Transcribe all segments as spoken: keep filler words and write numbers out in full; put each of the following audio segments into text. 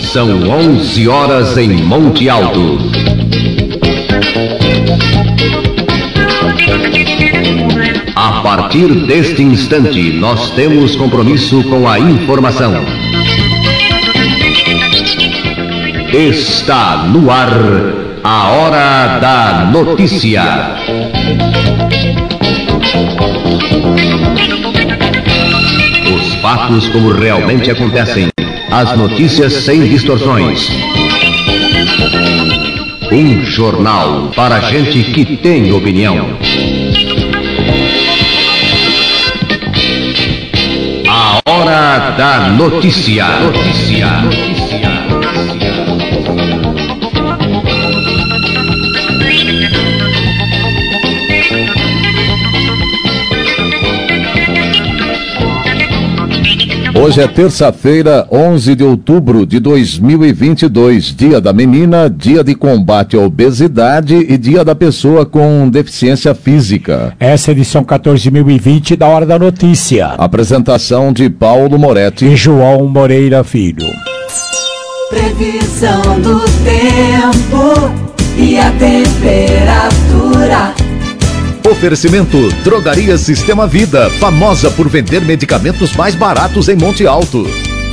São onze horas em Monte Alto. A partir deste instante, nós temos compromisso com a informação. Está no ar a Hora da Notícia. Os fatos como realmente acontecem. As notícias sem distorções. Um jornal para gente que tem opinião. A Hora da Notícia. Notícia. Notícia. Hoje é terça-feira, onze de outubro de dois mil e vinte e dois, dia da menina, dia de combate à obesidade e dia da pessoa com deficiência física. Essa é a edição quatorze mil e vinte da Hora da Notícia. Apresentação de Paulo Moretti e João Moreira Filho. Previsão do tempo e a temperatura. Oferecimento Drogaria Sistema Vida, famosa por vender medicamentos mais baratos em Monte Alto.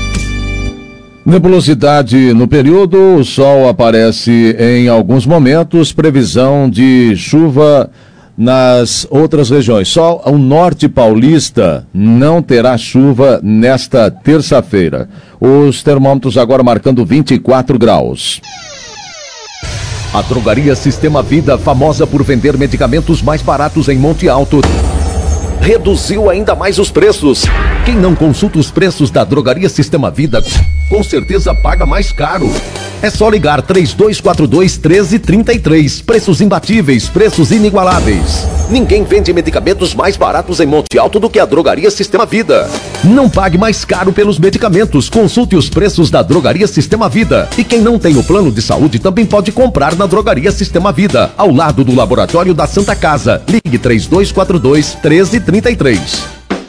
Nebulosidade no período, o sol aparece em alguns momentos, previsão de chuva nas outras regiões. Só o norte paulista não terá chuva nesta terça-feira. Os termômetros agora marcando vinte e quatro graus. A Drogaria Sistema Vida, famosa por vender medicamentos mais baratos em Monte Alto, reduziu ainda mais os preços. Quem não consulta os preços da Drogaria Sistema Vida, com certeza paga mais caro. É só ligar três dois quatro dois, um três três três. Preços imbatíveis, preços inigualáveis. Ninguém vende medicamentos mais baratos em Monte Alto do que a Drogaria Sistema Vida. Não pague mais caro pelos medicamentos. Consulte os preços da Drogaria Sistema Vida. E quem não tem o plano de saúde também pode comprar na Drogaria Sistema Vida, ao lado do Laboratório da Santa Casa. Ligue três dois quatro dois, um três três três.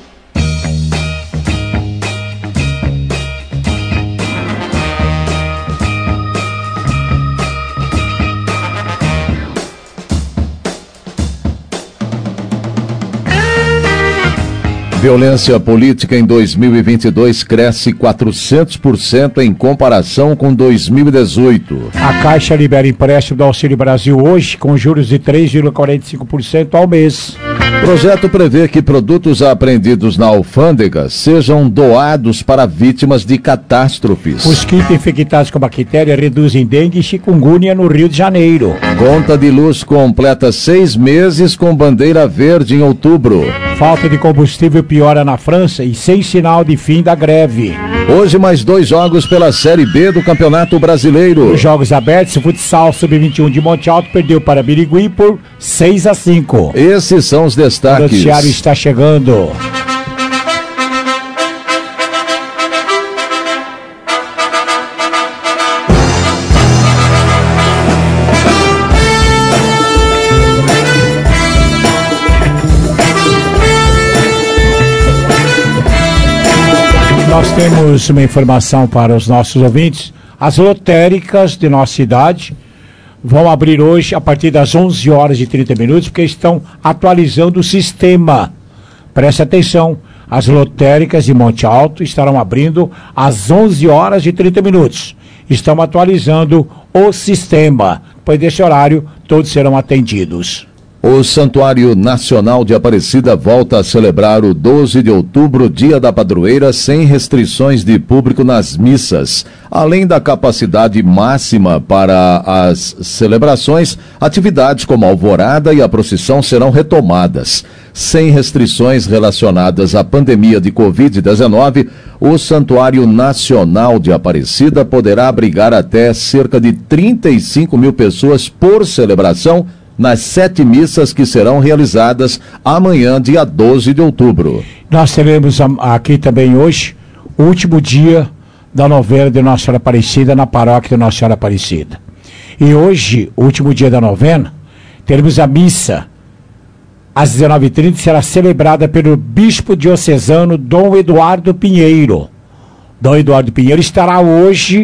Violência política em dois mil e vinte e dois cresce quatrocentos por cento em comparação com dois mil e dezoito. A Caixa libera empréstimo do Auxílio Brasil hoje com juros de três vírgula quarenta e cinco por cento ao mês. O projeto prevê que produtos apreendidos na alfândega sejam doados para vítimas de catástrofes. Mosquitos infectados com bactéria reduzem dengue e chikungunya no Rio de Janeiro. Conta de luz completa seis meses com bandeira verde em outubro. Falta de combustível piora na França e sem sinal de fim da greve. Hoje mais dois jogos pela Série B do Campeonato Brasileiro. Os jogos abertos, o futsal sub vinte e um de Monte Alto perdeu para Birigui por seis a cinco. Esses são os destaques. O noticiário está chegando. Nós temos uma informação para os nossos ouvintes. As lotéricas de nossa cidade vão abrir hoje a partir das onze horas e trinta minutos, porque estão atualizando o sistema. Preste atenção, as lotéricas de Monte Alto estarão abrindo às onze horas e trinta minutos. Estão atualizando o sistema. Depois desse horário, todos serão atendidos. O Santuário Nacional de Aparecida volta a celebrar o doze de outubro, dia da padroeira, sem restrições de público nas missas. Além da capacidade máxima para as celebrações, atividades como a alvorada e a procissão serão retomadas. Sem restrições relacionadas à pandemia de covid dezenove, o Santuário Nacional de Aparecida poderá abrigar até cerca de trinta e cinco mil pessoas por celebração, nas sete missas que serão realizadas amanhã, dia doze de outubro. Nós teremos aqui também hoje o último dia da novena de Nossa Senhora Aparecida na paróquia de Nossa Senhora Aparecida. E hoje, o último dia da novena, teremos a missa às dezenove e trinta, será celebrada pelo bispo diocesano Dom Eduardo Pinheiro. Dom Eduardo Pinheiro estará hoje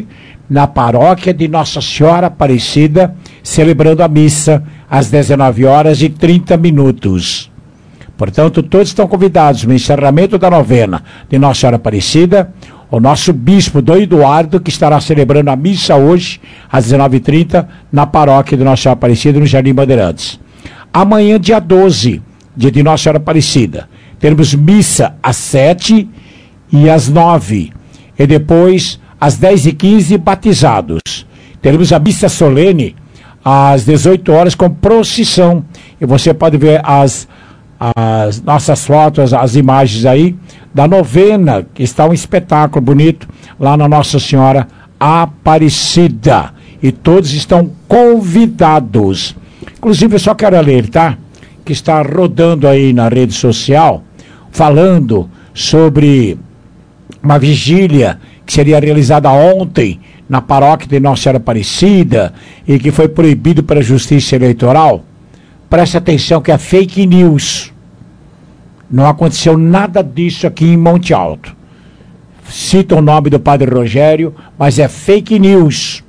na paróquia de Nossa Senhora Aparecida, celebrando a missa às dezenove horas e trinta minutos. Portanto, todos estão convidados no encerramento da novena de Nossa Senhora Aparecida, o nosso bispo Dom Eduardo, que estará celebrando a missa hoje, às dezenove e trinta, na paróquia de Nossa Senhora Aparecida, no Jardim Bandeirantes. Amanhã, dia doze, dia de Nossa Senhora Aparecida, teremos missa às sete e às nove, e depois, às dez e quinze, batizados. Teremos a missa solene às dezoito horas com procissão, e você pode ver as, as nossas fotos, as imagens aí, da novena, que está um espetáculo bonito lá na Nossa Senhora Aparecida. E todos estão convidados. Inclusive, eu só quero ler, tá? Que está rodando aí na rede social, falando sobre uma vigília que seria realizada ontem na paróquia de Nossa Senhora Aparecida e que foi proibido pela Justiça Eleitoral. Preste atenção que é fake news. Não aconteceu nada disso aqui em Monte Alto. Cita o nome do Padre Rogério, mas é fake news.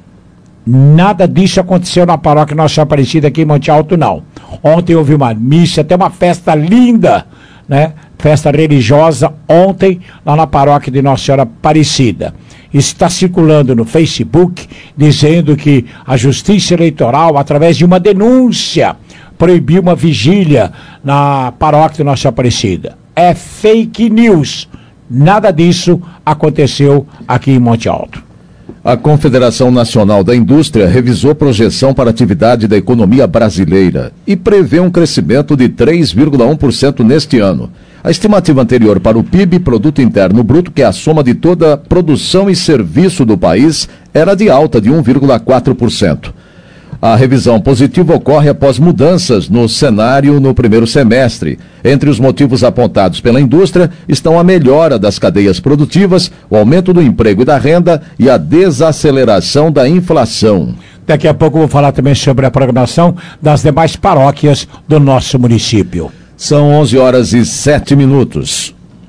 Nada disso aconteceu na paróquia Nossa Senhora Aparecida aqui em Monte Alto, não. Ontem houve uma missa, até uma festa linda, né? Festa religiosa ontem, lá na paróquia de Nossa Senhora Aparecida. Está circulando no Facebook, dizendo que a Justiça Eleitoral, através de uma denúncia, proibiu uma vigília na paróquia de Nossa Senhora Aparecida. É fake news. Nada disso aconteceu aqui em Monte Alto. A Confederação Nacional da Indústria revisou projeção para a atividade da economia brasileira e prevê um crescimento de três vírgula um por cento neste ano. A estimativa anterior para o P I B, Produto Interno Bruto, que é a soma de toda a produção e serviço do país, era de alta de um vírgula quatro por cento. A revisão positiva ocorre após mudanças no cenário no primeiro semestre. Entre os motivos apontados pela indústria estão a melhora das cadeias produtivas, o aumento do emprego e da renda e a desaceleração da inflação. Daqui a pouco eu vou falar também sobre a programação das demais paróquias do nosso município. São onze horas e sete minutos.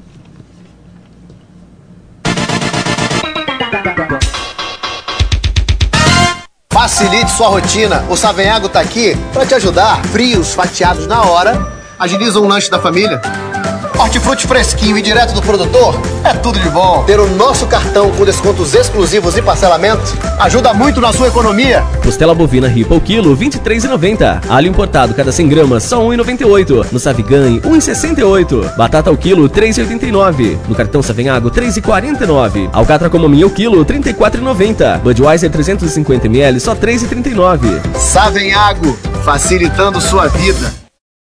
Facilite sua rotina. O Savenhago tá aqui para te ajudar. Frios fatiados na hora agilizam o lanche da família. Hortifruti fresquinho e direto do produtor é tudo de bom. Ter o nosso cartão com descontos exclusivos e parcelamentos ajuda muito na sua economia. Costela bovina ripa o quilo, vinte e três reais e noventa centavos. Alho importado cada cem gramas, só um real e noventa e oito centavos. No Savigan, um real e sessenta e oito centavos. Batata ao quilo, três reais e oitenta e nove centavos. No cartão Savenhago, três reais e quarenta e nove centavos. Alcatra Comominha o quilo, trinta e quatro reais e noventa centavos. Budweiser trezentos e cinquenta mililitros, só três reais e trinta e nove centavos. Savenhago, facilitando sua vida.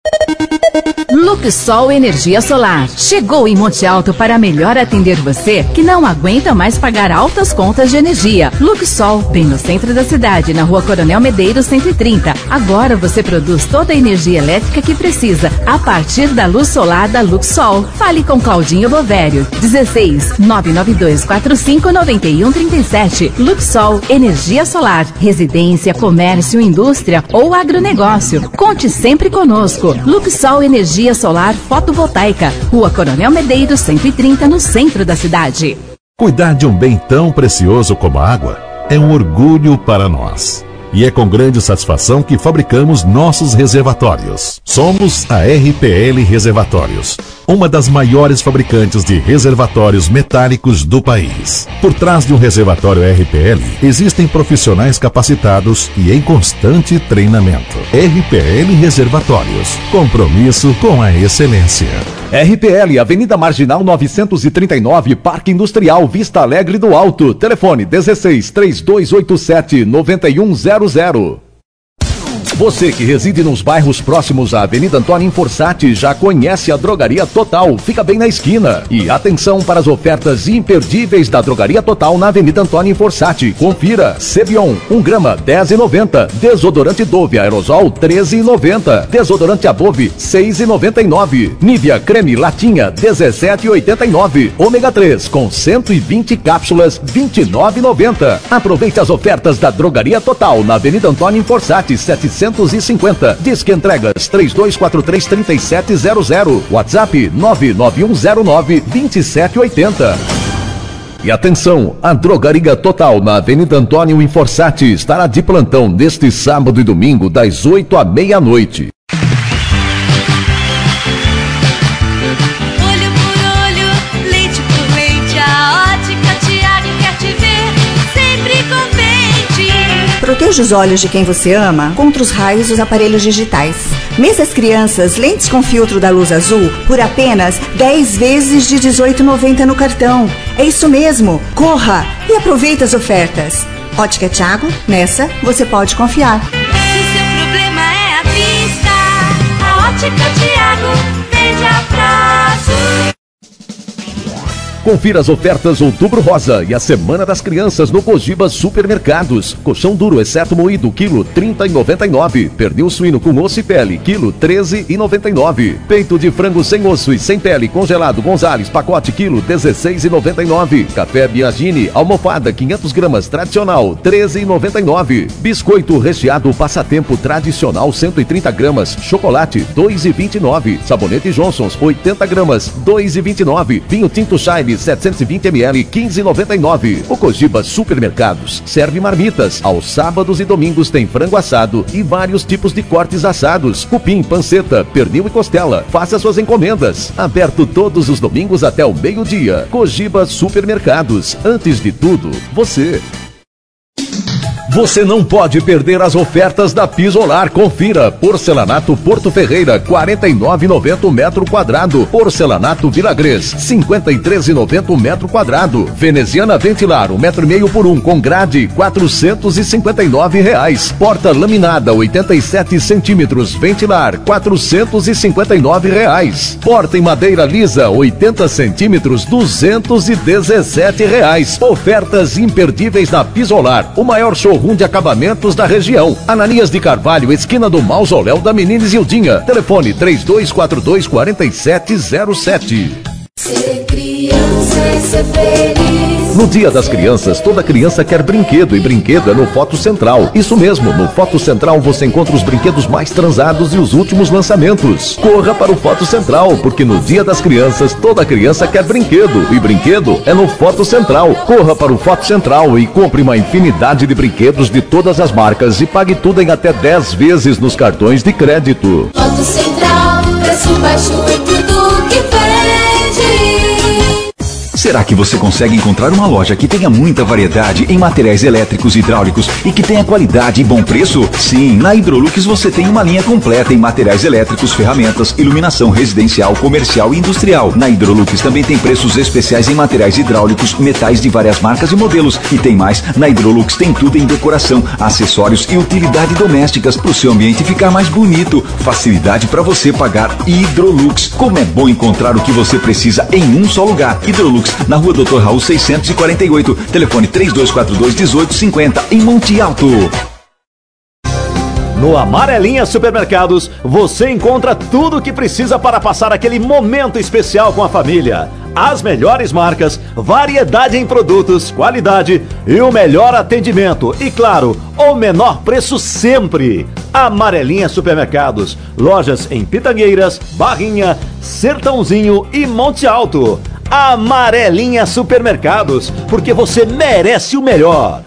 Luxol Energia Solar. Chegou em Monte Alto para melhor atender você que não aguenta mais pagar altas contas de energia. Luxol, bem no centro da cidade, na Rua Coronel Medeiros cento e trinta. Agora você produz toda a energia elétrica que precisa a partir da luz solar da Luxol. Fale com Claudinho Bovério. dezesseis, nove nove dois quatro cinco, nove um três sete. Luxol Energia Solar. Residência, comércio, indústria ou agronegócio. Conte sempre conosco. Luxol Energia Solar Fotovoltaica, Rua Coronel Medeiros cento e trinta, no centro da cidade. Cuidar de um bem tão precioso como a água é um orgulho para nós. E é com grande satisfação que fabricamos nossos reservatórios. Somos a R P L Reservatórios, uma das maiores fabricantes de reservatórios metálicos do país. Por trás de um reservatório R P L, existem profissionais capacitados e em constante treinamento. R P L Reservatórios, compromisso com a excelência. R P L, Avenida Marginal novecentos e trinta e nove, Parque Industrial, Vista Alegre do Alto. Telefone dezesseis, três dois oito sete, nove um zero zero. Você que reside nos bairros próximos à Avenida Antônio Inforsati já conhece a Drogaria Total, fica bem na esquina. E atenção para as ofertas imperdíveis da Drogaria Total na Avenida Antônio Inforsati. Confira: Cebion, um grama, dez reais e noventa centavos. Desodorante Dove Aerosol, treze reais e noventa centavos. Desodorante Above, seis reais e noventa e nove centavos. Nivea Creme Latinha, dezessete reais e oitenta e nove centavos. Ômega três com cento e vinte cápsulas, vinte e nove reais e noventa centavos. Aproveite as ofertas da Drogaria Total na Avenida Antônio Inforsati, setecentos e cinquenta. Disque entregas três dois quatro três, três sete zero zero. WhatsApp nove nove um zero nove, dois sete oito zero. E atenção, a Drogaria Total na Avenida Antônio Inforçati estará de plantão neste sábado e domingo das oito à meia-noite. Olho por olho, leite por leite, a Ótica Tiago quer te ver sempre contente. Proteja os olhos de quem você ama contra os raios dos aparelhos digitais. Mesas crianças, lentes com filtro da luz azul por apenas dez vezes de dezoito reais e noventa centavos no cartão. É isso mesmo, corra e aproveite as ofertas. Ótica Tiago, nessa você pode confiar. Se seu problema é a vista, a Ótica Tiago vende a prazo. Confira as ofertas Outubro Rosa e a Semana das Crianças no Cogiba Supermercados. Colchão duro, exceto moído, quilo trinta e noventa e nove. Pernil suíno com osso e pele, quilo treze e noventa e nove. Peito de frango sem osso e sem pele, congelado Gonzales, pacote, quilo dezesseis e noventa e nove. Café Biagini, almofada, quinhentas gramas, tradicional, treze e noventa e nove. Biscoito recheado Passatempo tradicional, cento e trinta gramas. Chocolate, dois e vinte e nove. Sabonete Johnson's, oitenta gramas, dois e vinte e nove. Vinho tinto Shine, setecentos e vinte mililitros, quinze e noventa e nove. O Cogiba Supermercados serve marmitas. Aos sábados e domingos tem frango assado e vários tipos de cortes assados, cupim, panceta, pernil e costela. Faça suas encomendas. Aberto todos os domingos até o meio-dia. Cogiba Supermercados. Antes de tudo, você. Você não pode perder as ofertas da Pisolar. Confira. Porcelanato Porto Ferreira, quarenta e nove reais e noventa centavos o metro quadrado. Porcelanato Vilagrês, cinquenta e três reais e noventa centavos o metro quadrado. Veneziana Ventilar, um metro e meio por um, com grade, quatrocentos e cinquenta e nove reais. Porta laminada, oitenta e sete centímetros, Ventilar, quatrocentos e cinquenta e nove reais. Porta em madeira lisa, oitenta centímetros, duzentos e dezessete reais. Ofertas imperdíveis na Pisolar, o maior showroom de acabamentos da região. Ananias de Carvalho, esquina do Mausoléu da Menina Isildinha. Telefone três dois quatro dois, quatro sete zero sete. Ser criança é ser feliz. No Dia das Crianças, toda criança quer brinquedo e brinquedo é no Foto Central. Isso mesmo, no Foto Central você encontra os brinquedos mais transados e os últimos lançamentos. Corra para o Foto Central, porque no Dia das Crianças, toda criança quer brinquedo e brinquedo é no Foto Central. Corra para o Foto Central e compre uma infinidade de brinquedos de todas as marcas e pague tudo em até dez vezes nos cartões de crédito. Foto Central, preço baixo em tudo que vende. Será que você consegue encontrar uma loja que tenha muita variedade em materiais elétricos e hidráulicos e que tenha qualidade e bom preço? Sim, na Hidrolux você tem uma linha completa em materiais elétricos, ferramentas, iluminação residencial, comercial e industrial. Na Hidrolux também tem preços especiais em materiais hidráulicos, metais de várias marcas e modelos. E tem mais, na Hidrolux tem tudo em decoração, acessórios e utilidade domésticas para o seu ambiente ficar mais bonito. Facilidade para você pagar Hidrolux. Como é bom encontrar o que você precisa em um só lugar. Hidrolux, na rua doutor Raul seiscentos e quarenta e oito, telefone três dois quatro dois, um oito cinco zero, em Monte Alto. No Amarelinha Supermercados, você encontra tudo o que precisa para passar aquele momento especial com a família. As melhores marcas, variedade em produtos, qualidade e o melhor atendimento. E claro, o menor preço sempre. Amarelinha Supermercados, lojas em Pitangueiras, Barrinha, Sertãozinho e Monte Alto. Amarelinha Supermercados, porque você merece o melhor.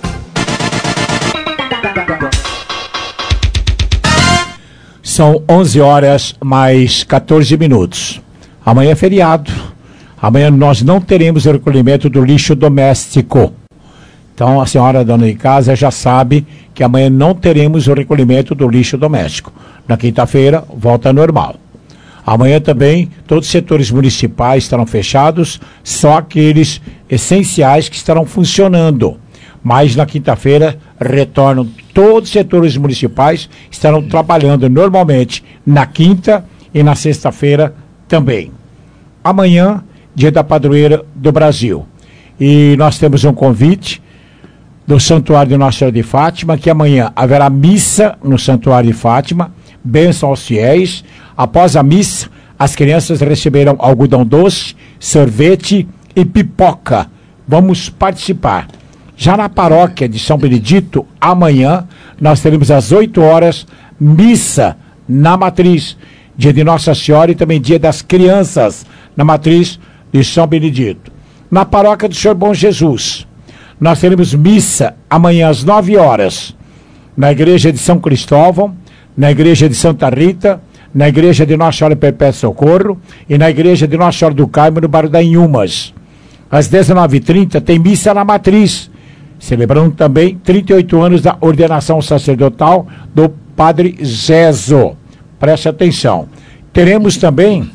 São onze horas mais quatorze minutos. Amanhã é feriado. Amanhã nós não teremos o recolhimento do lixo doméstico. Então a senhora dona de casa já sabe que amanhã não teremos o recolhimento do lixo doméstico. Na quinta-feira, volta normal. Amanhã também todos os setores municipais estarão fechados, só aqueles essenciais que estarão funcionando. Mas na quinta-feira retornam todos os setores municipais, estarão trabalhando normalmente na quinta e na sexta-feira também. Amanhã, dia da padroeira do Brasil. E nós temos um convite do Santuário de Nossa Senhora de Fátima, que amanhã haverá missa no Santuário de Fátima, bênção aos fiéis. Após a missa, as crianças receberão algodão doce, sorvete e pipoca. Vamos participar. Já na paróquia de São Benedito, amanhã, nós teremos às oito horas, missa na matriz, dia de Nossa Senhora e também dia das crianças, na matriz de São Benedito. Na paróquia do Senhor Bom Jesus, nós teremos missa amanhã às nove horas, na igreja de São Cristóvão, na igreja de Santa Rita, na igreja de Nossa Senhora Perpétua Socorro e na igreja de Nossa Senhora do Carmo, no bairro da Inhumas. Às dezenove e trinta tem missa na Matriz, celebrando também trinta e oito anos da ordenação sacerdotal do Padre Zezo. Preste atenção. Teremos também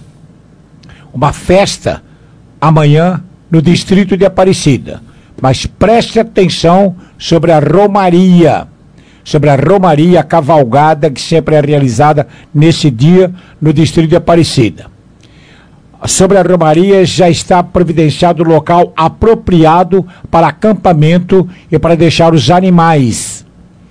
uma festa amanhã no distrito de Aparecida. Mas preste atenção sobre a Romaria, sobre a Romaria, a cavalgada que sempre é realizada nesse dia no distrito de Aparecida. Sobre a Romaria já está providenciado o local apropriado para acampamento e para deixar os animais.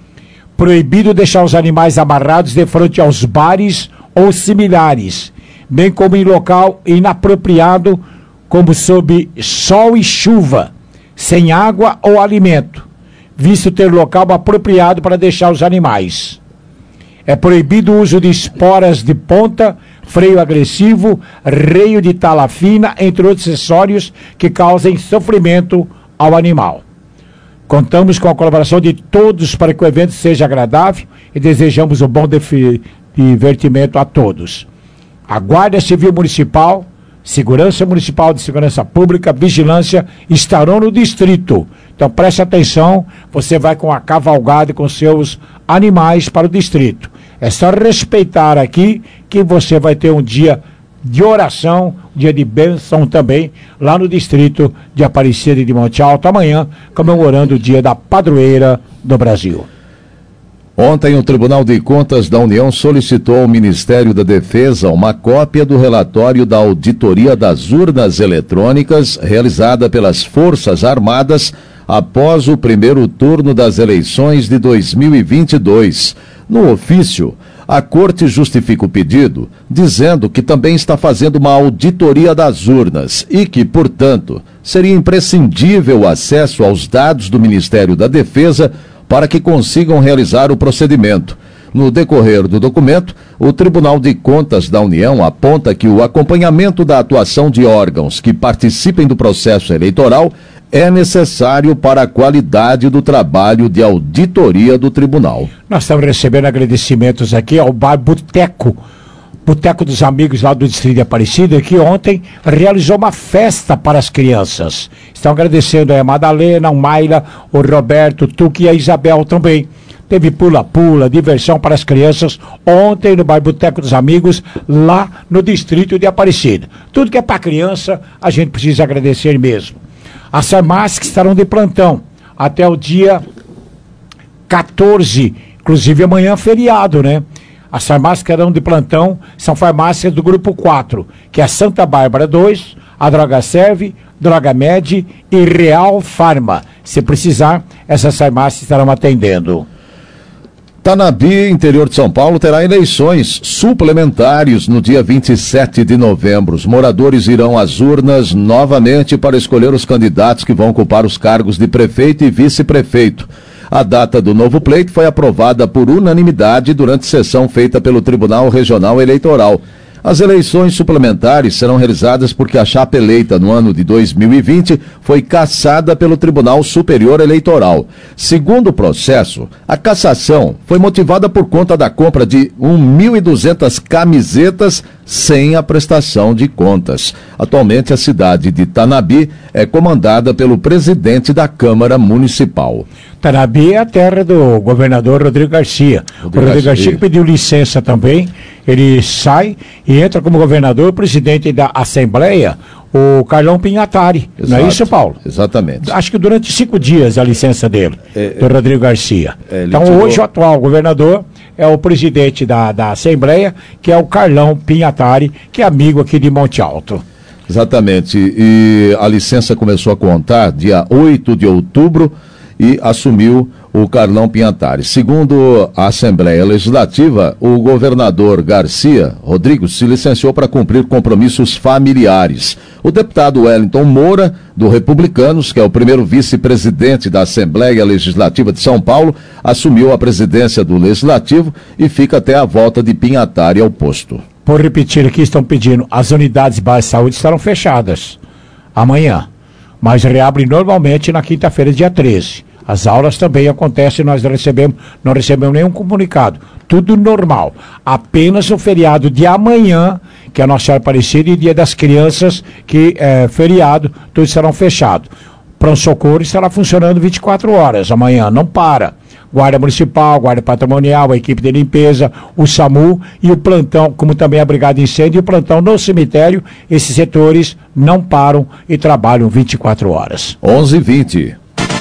Proibido deixar os animais amarrados de frente aos bares ou similares, bem como em local inapropriado, como sob sol e chuva, sem água ou alimento, visto ter local apropriado para deixar os animais. É proibido o uso de esporas de ponta, freio agressivo, reio de tala fina, entre outros acessórios que causem sofrimento ao animal. Contamos com a colaboração de todos para que o evento seja agradável e desejamos um bom divertimento a todos. A Guarda Civil Municipal, Segurança Municipal de Segurança Pública, Vigilância estarão no distrito. Então preste atenção, você vai com a cavalgada e com seus animais para o distrito. É só respeitar aqui que você vai ter um dia de oração, um dia de bênção também, lá no distrito de Aparecida e de Monte Alto, amanhã, comemorando o dia da padroeira do Brasil. Ontem, o Tribunal de Contas da União solicitou ao Ministério da Defesa uma cópia do relatório da auditoria das urnas eletrônicas realizada pelas Forças Armadas após o primeiro turno das eleições de dois mil e vinte e dois. No ofício, a Corte justifica o pedido, dizendo que também está fazendo uma auditoria das urnas e que, portanto, seria imprescindível o acesso aos dados do Ministério da Defesa para que consigam realizar o procedimento. No decorrer do documento, o Tribunal de Contas da União aponta que o acompanhamento da atuação de órgãos que participem do processo eleitoral é necessário para a qualidade do trabalho de auditoria do tribunal. Nós estamos recebendo agradecimentos aqui ao Bar Boteco, Boteco dos Amigos lá do Distrito de Aparecida, que ontem realizou uma festa para as crianças. Estão agradecendo a Madalena, o Maila, o Roberto, o Tuque e a Isabel também. Teve pula-pula, diversão para as crianças ontem no Bar Boteco dos Amigos, lá no Distrito de Aparecida. Tudo que é para criança, a gente precisa agradecer mesmo. As farmácias estarão de plantão até o dia quatorze, inclusive amanhã é feriado, né? As farmácias que estarão de plantão são farmácias do grupo quatro, que é a Santa Bárbara dois, a Droga Serve, Droga Med e Real Farma. Se precisar, essas farmácias estarão atendendo. Tanabi, interior de São Paulo, terá eleições suplementares no dia vinte e sete de novembro. Os moradores irão às urnas novamente para escolher os candidatos que vão ocupar os cargos de prefeito e vice-prefeito. A data do novo pleito foi aprovada por unanimidade durante sessão feita pelo Tribunal Regional Eleitoral. As eleições suplementares serão realizadas porque a chapa eleita no ano de dois mil e vinte foi cassada pelo Tribunal Superior Eleitoral. Segundo o processo, a cassação foi motivada por conta da compra de mil e duzentas camisetas sem a prestação de contas. Atualmente, a cidade de Tanabi é comandada pelo presidente da Câmara Municipal. Tanabi é a terra do governador Rodrigo Garcia. Rodrigo o Rodrigo Garcia, Garcia pediu licença também, ele sai e entra como governador, presidente da Assembleia, o Carlão Pinhatari. Exato, não é isso, Paulo? Exatamente. Acho que durante cinco dias a licença dele, é, do Rodrigo Garcia. É, então tirou... hoje o atual governador é o presidente da, da Assembleia, que é o Carlão Pinhatari, que é amigo aqui de Monte Alto. Exatamente. E a licença começou a contar dia oito de outubro e assumiu o Carlão Pinhatari. Segundo a Assembleia Legislativa, o governador Garcia Rodrigo se licenciou para cumprir compromissos familiares. O deputado Wellington Moura, do Republicanos, que é o primeiro vice-presidente da Assembleia Legislativa de São Paulo, assumiu a presidência do Legislativo e fica até a volta de Pinhatari ao posto. Por repetir aqui, estão pedindo, as unidades básicas de saúde estarão fechadas amanhã. mas reabre normalmente na quinta-feira, dia treze. As aulas também acontecem, nós recebemos, não recebemos nenhum comunicado. Tudo normal. Apenas o feriado de amanhã, que é a Nossa Senhora Aparecida, e Dia das Crianças, que é feriado, todos serão fechados. Pronto-socorro estará funcionando vinte e quatro horas amanhã, não para. Guarda Municipal, Guarda Patrimonial, a equipe de limpeza, o SAMU e o plantão, como também a Brigada de Incêndio e o plantão no cemitério, esses setores não param e trabalham vinte e quatro horas. onze e vinte.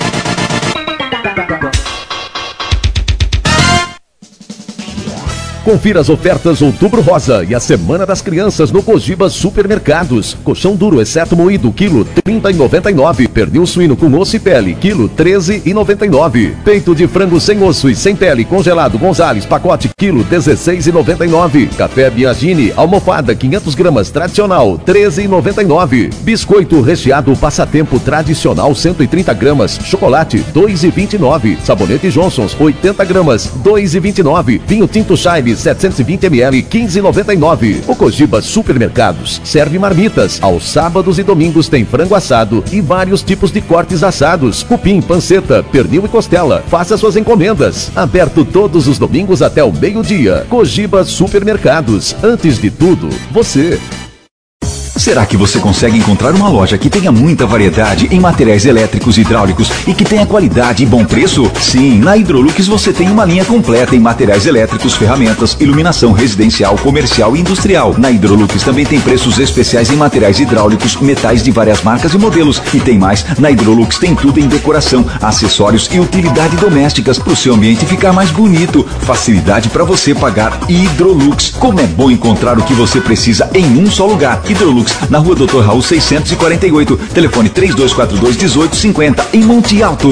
Confira as ofertas Outubro Rosa e a Semana das Crianças no Cogiba Supermercados. Colchão duro, exceto moído, quilo trinta e noventa e nove. Pernil suíno com osso e pele, quilo treze e noventa e nove. Peito de frango sem osso e sem pele, congelado Gonzales, pacote, quilo dezesseis e noventa e nove. Café Biagini, almofada, quinhentas gramas, tradicional, treze e noventa e nove. Biscoito recheado Passatempo tradicional, cento e trinta gramas. Chocolate, dois e vinte e nove. Sabonete Johnson's, oitenta gramas, dois e vinte e nove. Vinho tinto Shine, setecentos e vinte mililitros, quinze e noventa e nove. O Cogiba Supermercados serve marmitas. Aos sábados e domingos tem frango assado e vários tipos de cortes assados, cupim, panceta, pernil e costela. Faça suas encomendas. Aberto todos os domingos até o meio-dia. Cogiba Supermercados. Antes de tudo, você. Será que você consegue encontrar uma loja que tenha muita variedade em materiais elétricos e hidráulicos e que tenha qualidade e bom preço? Sim, na Hidrolux você tem uma linha completa em materiais elétricos, ferramentas, iluminação residencial, comercial e industrial. Na Hidrolux também tem preços especiais em materiais hidráulicos, metais de várias marcas e modelos. E tem mais, na Hidrolux tem tudo em decoração, acessórios e utilidade domésticas para o seu ambiente ficar mais bonito. Facilidade para você pagar. Hidrolux. Como é bom encontrar o que você precisa em um só lugar. Hidrolux, na rua doutor Raul seiscentos e quarenta e oito, telefone três dois quatro dois, um oito cinco zero, em Monte Alto.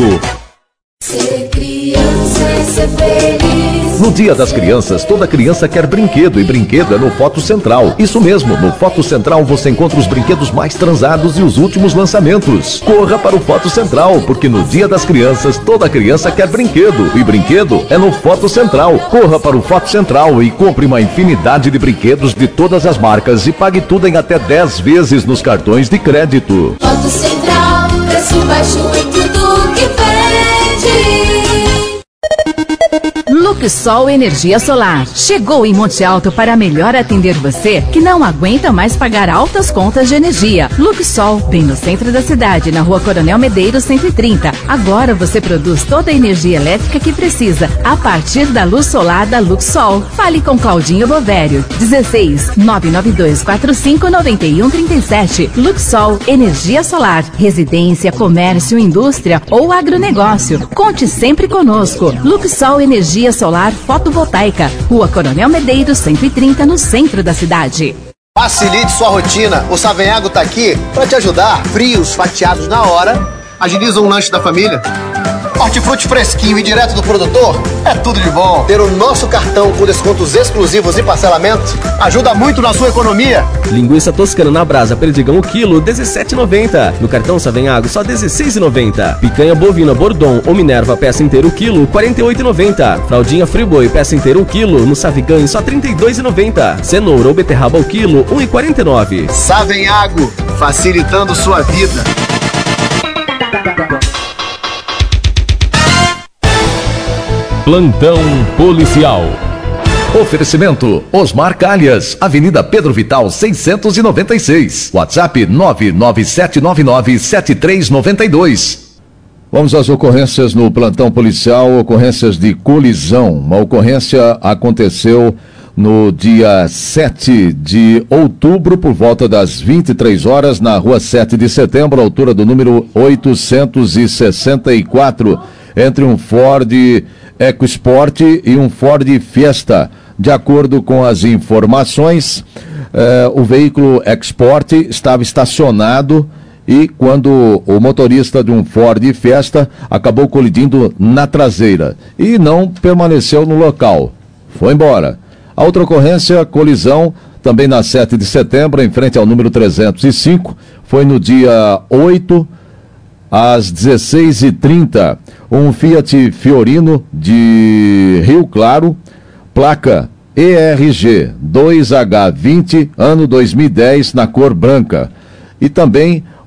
Ser criança é ser feliz. No Dia das Crianças, toda criança quer brinquedo e brinquedo é no Foto Central. Isso mesmo, no Foto Central você encontra os brinquedos mais transados e os últimos lançamentos. Corra para o Foto Central, porque no Dia das Crianças, toda criança quer brinquedo e brinquedo é no Foto Central. Corra para o Foto Central e compre uma infinidade de brinquedos de todas as marcas e pague tudo em até dez vezes nos cartões de crédito. Foto Central, preço baixo em tudo que vende. Luxol Energia Solar. Chegou em Monte Alto para melhor atender você que não aguenta mais pagar altas contas de energia. Luxol, bem no centro da cidade, na rua Coronel Medeiros cento e trinta. Agora você produz toda a energia elétrica que precisa a partir da luz solar da Luxol. Fale com Claudinho Bovério. dezesseis, nove nove dois quatro cinco, nove um três sete. Luxol Energia Solar. Residência, comércio, indústria ou agronegócio. Conte sempre conosco. Luxol Energia Solar Fotovoltaica, Rua Coronel Medeiros cento e trinta, no centro da cidade. Facilite sua rotina. O Savenhago tá aqui para te ajudar. Frios fatiados na hora agilizam o lanche da família. Hortifruti fresquinho e direto do produtor é tudo de bom. Ter o nosso cartão com descontos exclusivos e parcelamento ajuda muito na sua economia. Linguiça toscana na brasa Perdigão o quilo dezessete e noventa. No cartão Savenhago só dezesseis e noventa. Picanha bovina Bordon ou Minerva peça inteira o quilo quarenta e oito e noventa. Fraldinha Friboi peça inteira o quilo no Savigan só trinta e dois e noventa. Cenoura ou beterraba o quilo um e quarenta e nove. Savenhago, facilitando sua vida. Plantão Policial. Oferecimento Osmar Calhas, Avenida Pedro Vital seiscentos e noventa e seis. WhatsApp nove nove sete nove nove sete três nove dois. Vamos às ocorrências no plantão policial, ocorrências de colisão. Uma ocorrência aconteceu no dia sete de outubro, por volta das vinte e três horas, na rua sete de setembro, altura do número oitocentos e sessenta e quatro, entre um Ford EcoSport e um Ford Fiesta. De acordo com as informações, eh, o veículo EcoSport estava estacionado e quando o motorista de um Ford Fiesta acabou colidindo na traseira e não permaneceu no local, foi embora. A outra ocorrência, colisão, também na sete de setembro, em frente ao número trezentos e cinco, foi no dia oito, às dezesseis e trinta, um Fiat Fiorino de Rio Claro, placa E R G dois H vinte, ano dois mil e dez, na cor branca. E também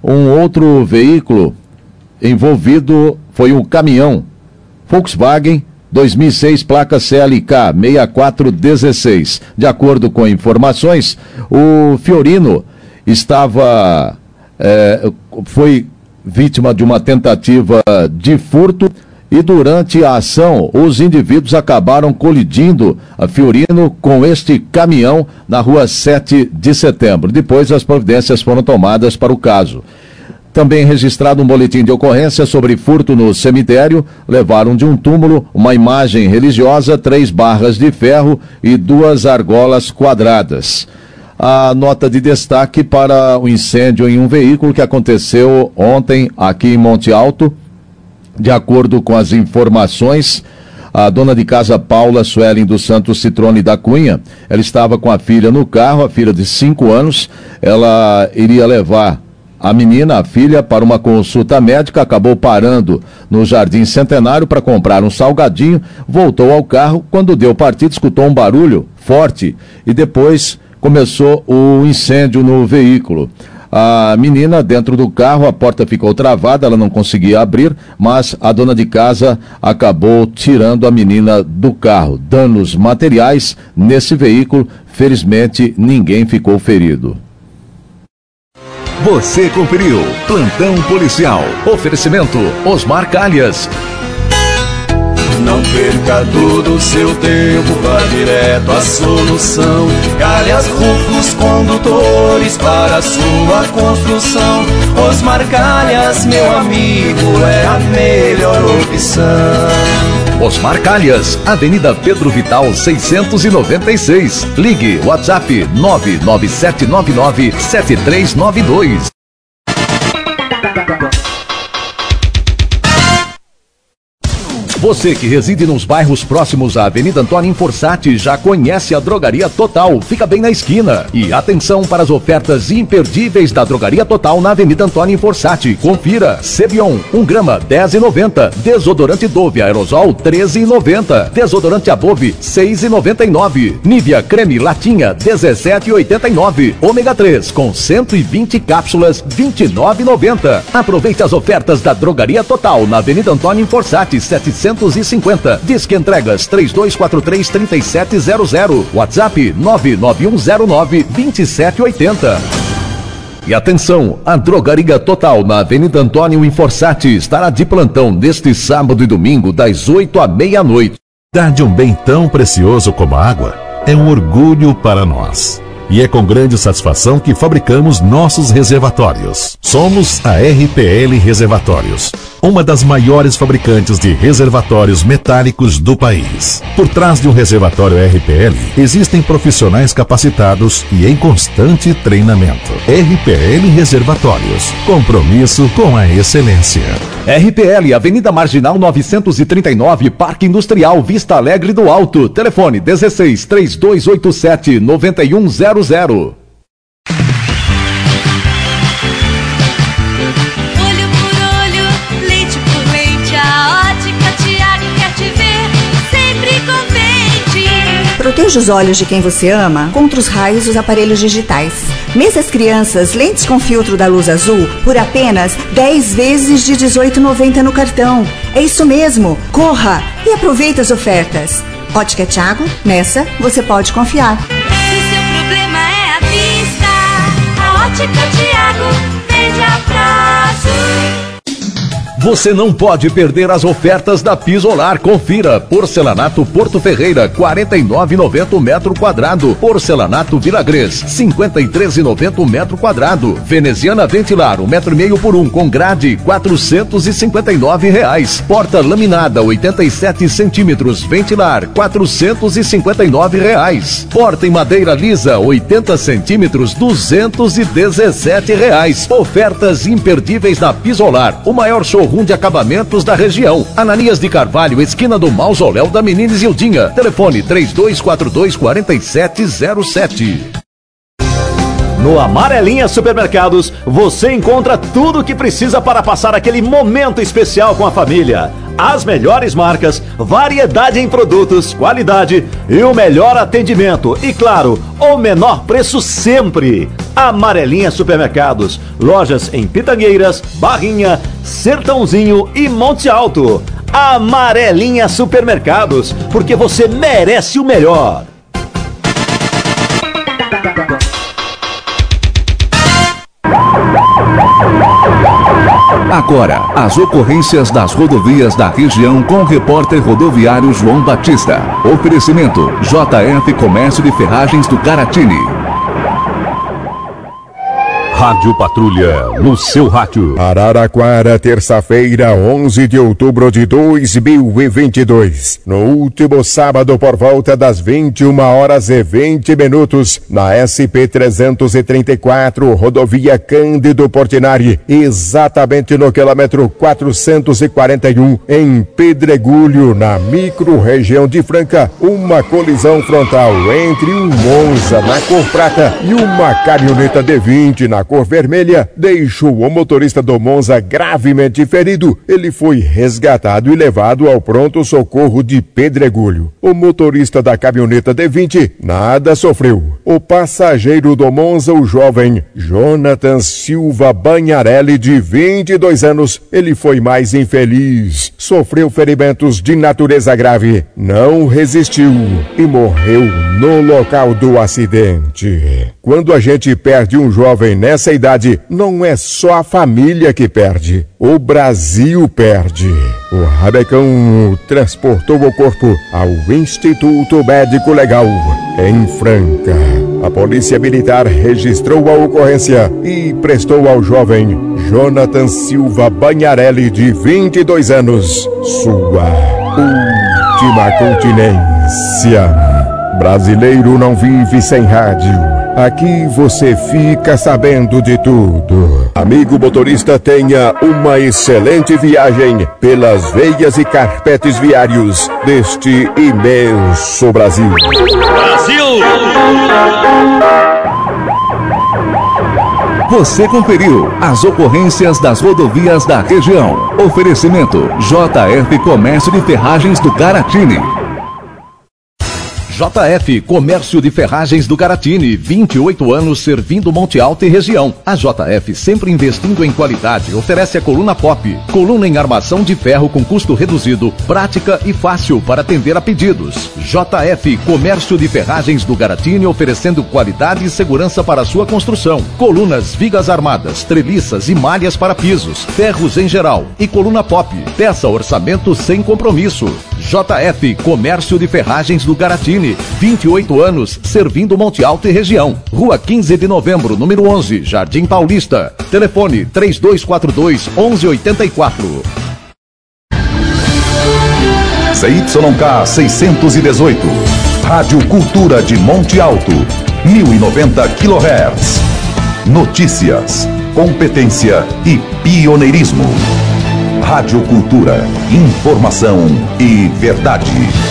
Um outro veículo envolvido foi um caminhão Volkswagen dois mil e seis, placa C L K seis quatro um seis. De acordo com informações, o Fiorino estava é, foi vítima de uma tentativa de furto e durante a ação os indivíduos acabaram colidindo a Fiorino com este caminhão na rua sete de setembro. Depois as providências foram tomadas para o caso. Também registrado um boletim de ocorrência sobre furto no cemitério. Levaram de um túmulo uma imagem religiosa, três barras de ferro e duas argolas quadradas. A nota de destaque para o incêndio em um veículo que aconteceu ontem aqui em Monte Alto. De acordo com as informações, a dona de casa Paula Suelen dos Santos Citrone da Cunha, ela estava com a filha no carro, a filha de cinco anos, ela iria levar a menina, a filha, para uma consulta médica, acabou parando no Jardim Centenário para comprar um salgadinho, voltou ao carro, quando deu partida, escutou um barulho forte e depois começou o incêndio no veículo. A menina dentro do carro, a porta ficou travada, ela não conseguia abrir, mas a dona de casa acabou tirando a menina do carro. Danos materiais nesse veículo, felizmente ninguém ficou ferido. Você conferiu Plantão Policial. Oferecimento Osmar Calhas. Não perca todo o seu tempo, vá direto à solução. Calhas Rufos Condutores para a sua construção. Osmar Calhas, meu amigo, é a melhor opção. Osmar Calhas, Avenida Pedro Vital seiscentos e noventa e seis. Ligue WhatsApp nove nove sete nove nove sete três nove dois. Você que reside nos bairros próximos à Avenida Antônio Fossati já conhece a Drogaria Total, fica bem na esquina. E atenção para as ofertas imperdíveis da Drogaria Total na Avenida Antônio Fossati. Confira: Cebion, um grama, dez reais e noventa centavos. Desodorante Dove Aerosol, treze reais e noventa centavos. Desodorante Above, seis reais e noventa e nove centavos. Nivea Creme Latinha, dezessete reais e oitenta e nove centavos. Ômega três com cento e vinte cápsulas, vinte e nove reais e noventa centavos. Aproveite as ofertas da Drogaria Total na Avenida Antônio Fossati, setecentos e cinquenta. Disque entregas três dois quatro três, três sete zero zero. WhatsApp nove nove um zero nove, dois sete oito zero. E atenção, a Drogaria Total na Avenida Antônio Fossati estará de plantão neste sábado e domingo das oito à meia-noite. Dar de um bem tão precioso como a água é um orgulho para nós. E é com grande satisfação que fabricamos nossos reservatórios. Somos a R P L Reservatórios, uma das maiores fabricantes de reservatórios metálicos do país. Por trás de um reservatório R P L, existem profissionais capacitados e em constante treinamento. R P L Reservatórios, compromisso com a excelência. R P L, Avenida Marginal novecentos e trinta e nove, Parque Industrial, Vista Alegre do Alto. Telefone dezesseis, três dois oito sete, nove um zero zero. Olho por olho, leite por leite, a Ótica Tiago quer te ver sempre contente. Proteja os olhos de quem você ama contra os raios dos aparelhos digitais. Mesas Crianças, lentes com filtro da luz azul, por apenas dez vezes de dezoito reais e noventa centavos no cartão. É isso mesmo, corra e aproveite as ofertas. Ótica Tiago, nessa você pode confiar. Se seu problema é a vista, a Ótica Tiago vende a prazo. Você não pode perder as ofertas da Pisolar. Confira: porcelanato Porto Ferreira, quarenta e nove reais e noventa centavos o metro quadrado. Porcelanato Vilagres, cinquenta e três reais e noventa centavos o metro quadrado. Veneziana Ventilar, um metro e meio por um, com grade, quatrocentos e cinquenta e nove reais. Porta laminada, oitenta e sete centímetros, Ventilar, quatrocentos e cinquenta e nove reais. Porta em madeira lisa, oitenta centímetros, duzentos e dezessete reais. Ofertas imperdíveis na Pisolar, o maior showroom de acabamentos da região. Ananias de Carvalho, esquina do Mausoléu da Menina Isildinha. Telefone três dois quatro dois, quatro sete zero sete. No Amarelinha Supermercados, você encontra tudo o que precisa para passar aquele momento especial com a família. As melhores marcas, variedade em produtos, qualidade e o melhor atendimento. E claro, o menor preço sempre. Amarelinha Supermercados. Lojas em Pitangueiras, Barrinha, Sertãozinho e Monte Alto. Amarelinha Supermercados, porque você merece o melhor. Agora, as ocorrências das rodovias da região com o repórter rodoviário João Batista. Oferecimento J F Comércio de Ferragens do Caratini. Rádio Patrulha, no seu rádio. Araraquara, terça-feira, onze de outubro de dois mil e vinte e dois. No último sábado, por volta das vinte e uma horas e vinte minutos, na S P trezentos e trinta e quatro, rodovia Cândido Portinari, exatamente no quilômetro quatrocentos e quarenta e um, em Pedregulho, na micro-região de Franca, uma colisão frontal entre um Monza na cor prata e uma caminhoneta D vinte na cor vermelha deixou o motorista do Monza gravemente ferido. Ele foi resgatado e levado ao pronto-socorro de Pedregulho. O motorista da caminhoneta D vinte nada sofreu. O passageiro do Monza, o jovem Jonathan Silva Banharelli, de vinte e dois anos, ele foi mais infeliz. Sofreu ferimentos de natureza grave, não resistiu e morreu no local do acidente. Quando a gente perde um jovem nessa idade, não é só a família que perde, o Brasil perde. O Rabecão transportou o corpo ao Instituto Médico Legal, em Franca. A Polícia Militar registrou a ocorrência e prestou ao jovem Jonathan Silva Banharelli, de vinte e dois anos, sua última continência. Brasileiro não vive sem rádio. Aqui você fica sabendo de tudo. Amigo motorista, tenha uma excelente viagem pelas veias e carpetes viários deste imenso Brasil. Brasil! Você conferiu as ocorrências das rodovias da região. Oferecimento J F Comércio de Ferragens do Caratini. J F Comércio de Ferragens do Caratini, vinte e oito anos servindo Monte Alto e região. A J F, sempre investindo em qualidade, oferece a coluna pop, coluna em armação de ferro com custo reduzido, prática e fácil para atender a pedidos. J F Comércio de Ferragens do Caratini, oferecendo qualidade e segurança para a sua construção. Colunas, vigas armadas, treliças e malhas para pisos, ferros em geral e coluna pop. Peça orçamento sem compromisso. J F Comércio de Ferragens do Caratini, vinte e oito anos, servindo Monte Alto e região. Rua quinze de novembro, número onze, Jardim Paulista. Telefone três dois quatro dois, onze oitenta e quatro. C Y K seiscentos e dezoito. Rádio Cultura de Monte Alto, mil e noventa quilohertz. Notícias, competência e pioneirismo. Rádio Cultura, informação e verdade.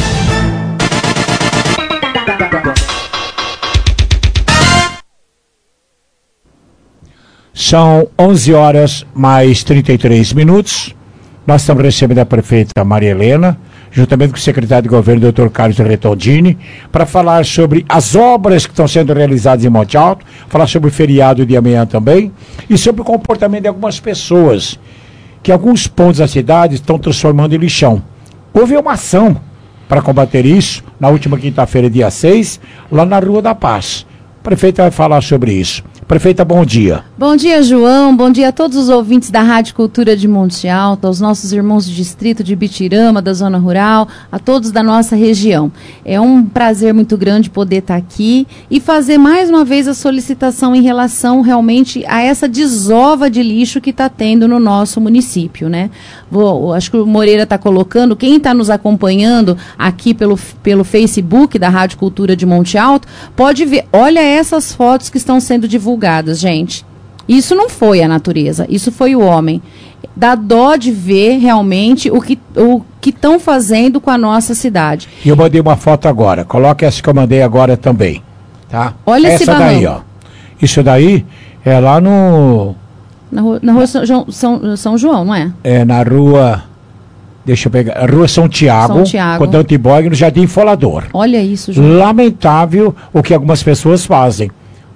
São onze horas mais trinta e três minutos. Nós estamos recebendo a prefeita Maria Helena, juntamente com o secretário de governo, doutor Carlos Retondini, para falar sobre as obras que estão sendo realizadas em Monte Alto, falar sobre o feriado de amanhã também, e sobre o comportamento de algumas pessoas, que alguns pontos da cidade estão transformando em lixão. Houve uma ação para combater isso, na última quinta-feira, dia seis, lá na Rua da Paz. O prefeito vai falar sobre isso. Prefeita, bom dia. Bom dia, João. Bom dia a todos os ouvintes da Rádio Cultura de Monte Alto, aos nossos irmãos do distrito de Bitirama, da zona rural, a todos da nossa região. É um prazer muito grande poder estar aqui e fazer mais uma vez a solicitação em relação realmente a essa desova de lixo que está tendo no nosso município, né? Vou, acho que o Moreira está colocando, quem está nos acompanhando aqui pelo, pelo Facebook da Rádio Cultura de Monte Alto, pode ver, olha essas fotos que estão sendo divulgadas, gente. Isso não foi a natureza, isso foi o homem. Dá dó de ver realmente o que o que estão fazendo com a nossa cidade. E eu mandei uma foto agora, coloque essa que eu mandei agora também, tá? Olha essa esse barranco. daí, ó. Isso daí é lá no... Na rua, na rua São, João, São, São João, não é? É na rua... Deixa eu pegar. Rua São Tiago, São Tiago. com Antiborg, no Jardim Folador. Olha isso, João. Lamentável o que algumas pessoas fazem.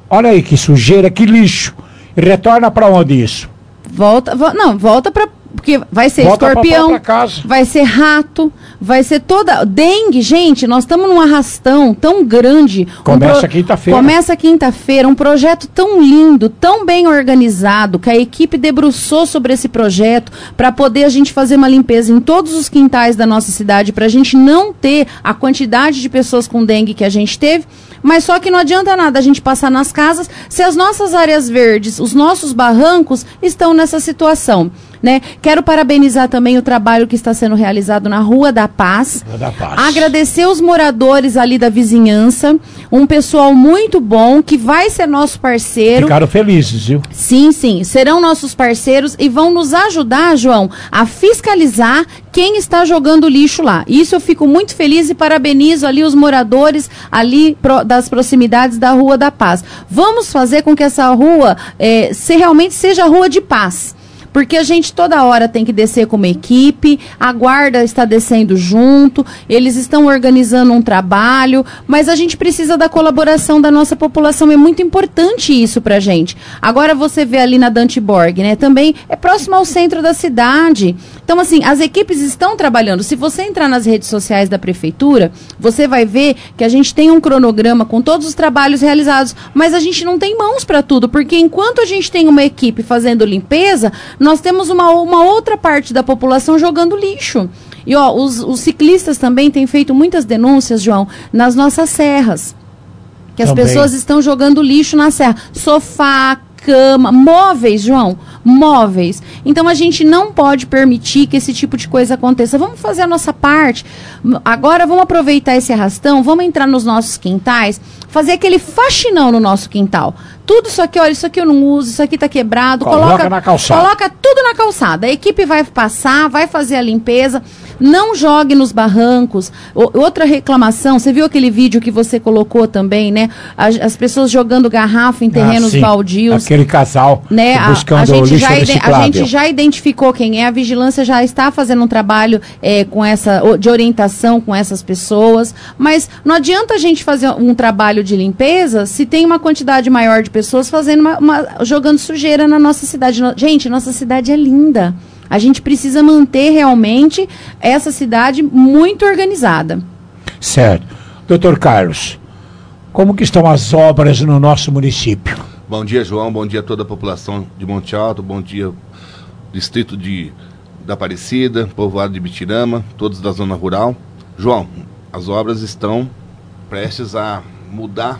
Olha aí que sujeira, que lixo. E retorna para onde isso? Volta, vo, não, volta para porque vai ser Volta escorpião, pra casa. vai ser rato, vai ser toda dengue, gente. Nós estamos num arrastão tão grande. Começa um pro... quinta-feira. Começa quinta-feira, um projeto tão lindo, tão bem organizado, que a equipe debruçou sobre esse projeto para poder a gente fazer uma limpeza em todos os quintais da nossa cidade, para a gente não ter a quantidade de pessoas com dengue que a gente teve. Mas só que não adianta nada a gente passar nas casas se as nossas áreas verdes, os nossos barrancos estão nessa situação. Né? Quero parabenizar também o trabalho que está sendo realizado na Rua da Paz. Rua da Paz. Agradecer os moradores ali da vizinhança, um pessoal muito bom que vai ser nosso parceiro. Ficaram felizes, viu? Sim, sim, serão nossos parceiros e vão nos ajudar, João, a fiscalizar quem está jogando lixo lá. Isso eu fico muito feliz e parabenizo ali os moradores ali pro, das proximidades da Rua da Paz. Vamos fazer com que essa rua eh, se realmente seja a Rua de Paz. Porque a gente toda hora tem que descer como equipe, a guarda está descendo junto, eles estão organizando um trabalho, mas a gente precisa da colaboração da nossa população, é muito importante isso pra gente. Agora você vê ali na Dante Borg, né, também é próximo ao centro da cidade. Então, assim, as equipes estão trabalhando. Se você entrar nas redes sociais da prefeitura, você vai ver que a gente tem um cronograma com todos os trabalhos realizados, mas a gente não tem mãos para tudo, porque enquanto a gente tem uma equipe fazendo limpeza, nós temos uma, uma outra parte da população jogando lixo. E ó, os, os ciclistas também têm feito muitas denúncias, João, nas nossas serras. Que as Também. pessoas estão jogando lixo na serra. Sofá, cama, móveis, João, móveis. Então a gente não pode permitir que esse tipo de coisa aconteça. Vamos fazer a nossa parte. Agora vamos aproveitar esse arrastão, vamos entrar nos nossos quintais, fazer aquele faxinão no nosso quintal. Tudo isso aqui, olha, isso aqui eu não uso, isso aqui tá quebrado. Coloca Coloca, na calçada. Coloca tudo na calçada. A equipe vai passar, vai fazer a limpeza. Não jogue nos barrancos. O, outra reclamação, você viu aquele vídeo que você colocou também, né? As, as pessoas jogando garrafa em terrenos ah, sim. baldios. Aquele casal né? buscando a, a, gente lixo já reciclável. a gente já identificou quem é, a vigilância já está fazendo um trabalho é, com essa, de orientação com essas pessoas, mas não adianta a gente fazer um trabalho de limpeza se tem uma quantidade maior de pessoas fazendo uma, uma, jogando sujeira na nossa cidade. Gente, nossa cidade é linda. A gente precisa manter realmente essa cidade muito organizada. Certo. Doutor Carlos, como que estão as obras no nosso município? Bom dia, João. Bom dia a toda a população de Monte Alto. Bom dia, distrito de, da Aparecida, povoado de Bitirama, todos da zona rural. João, as obras estão prestes a mudar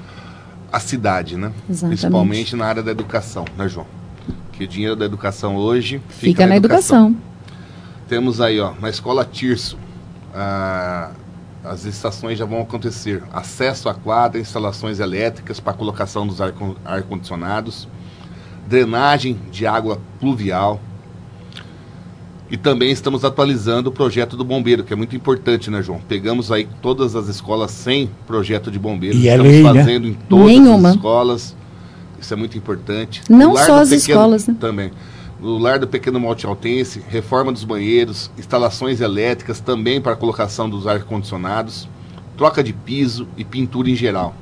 a cidade, né? Exatamente. Principalmente na área da educação, né, João? Que o dinheiro da educação hoje fica, fica na, na educação. educação. Temos aí, ó, na escola Tirso, ah, as estações já vão acontecer. Acesso à quadra, instalações elétricas para colocação dos ar, ar-condicionados, drenagem de água pluvial. E também estamos atualizando o projeto do bombeiro, que é muito importante, né, João? Pegamos aí todas as escolas sem projeto de bombeiro. E estamos é lei, fazendo né? em todas Nenhuma. as escolas. Isso é muito importante. Não lar só do as pequeno, escolas, né? Também. No lar do Pequeno Monte Altense, reforma dos banheiros, instalações elétricas também para a colocação dos ar-condicionados, troca de piso e pintura em geral.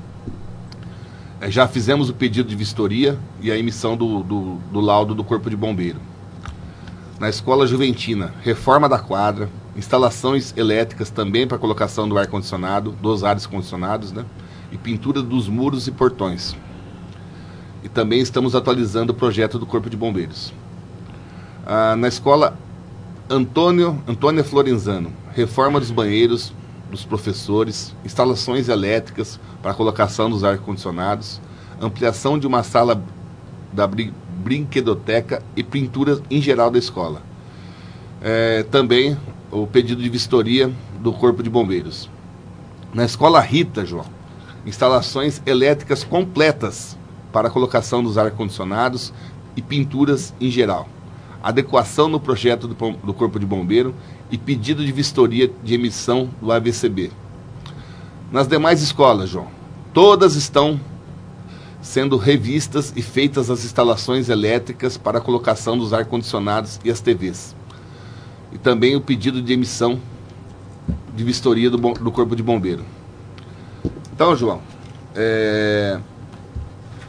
É, já fizemos o pedido de vistoria e a emissão do, do, do laudo do Corpo de Bombeiro. Na Escola Juventina, reforma da quadra, instalações elétricas também para a colocação do ar-condicionado, dos ares condicionados, né? E pintura dos muros e portões. E também estamos atualizando o projeto do Corpo de Bombeiros. Ah, na escola Antônio, Antônia Florenzano, reforma dos banheiros, dos professores, instalações elétricas para a colocação dos ar-condicionados, ampliação de uma sala da brin brinquedoteca e pintura em geral da escola. É, também o pedido de vistoria do Corpo de Bombeiros. Na escola Rita, João, instalações elétricas completas para a colocação dos ar-condicionados e pinturas em geral. Adequação no projeto do, do Corpo de Bombeiro e pedido de vistoria de emissão do A V C B. Nas demais escolas, João, todas estão sendo revistas e feitas as instalações elétricas para a colocação dos ar-condicionados e as T Vs. E também o pedido de emissão de vistoria do, do Corpo de Bombeiro. Então, João, é...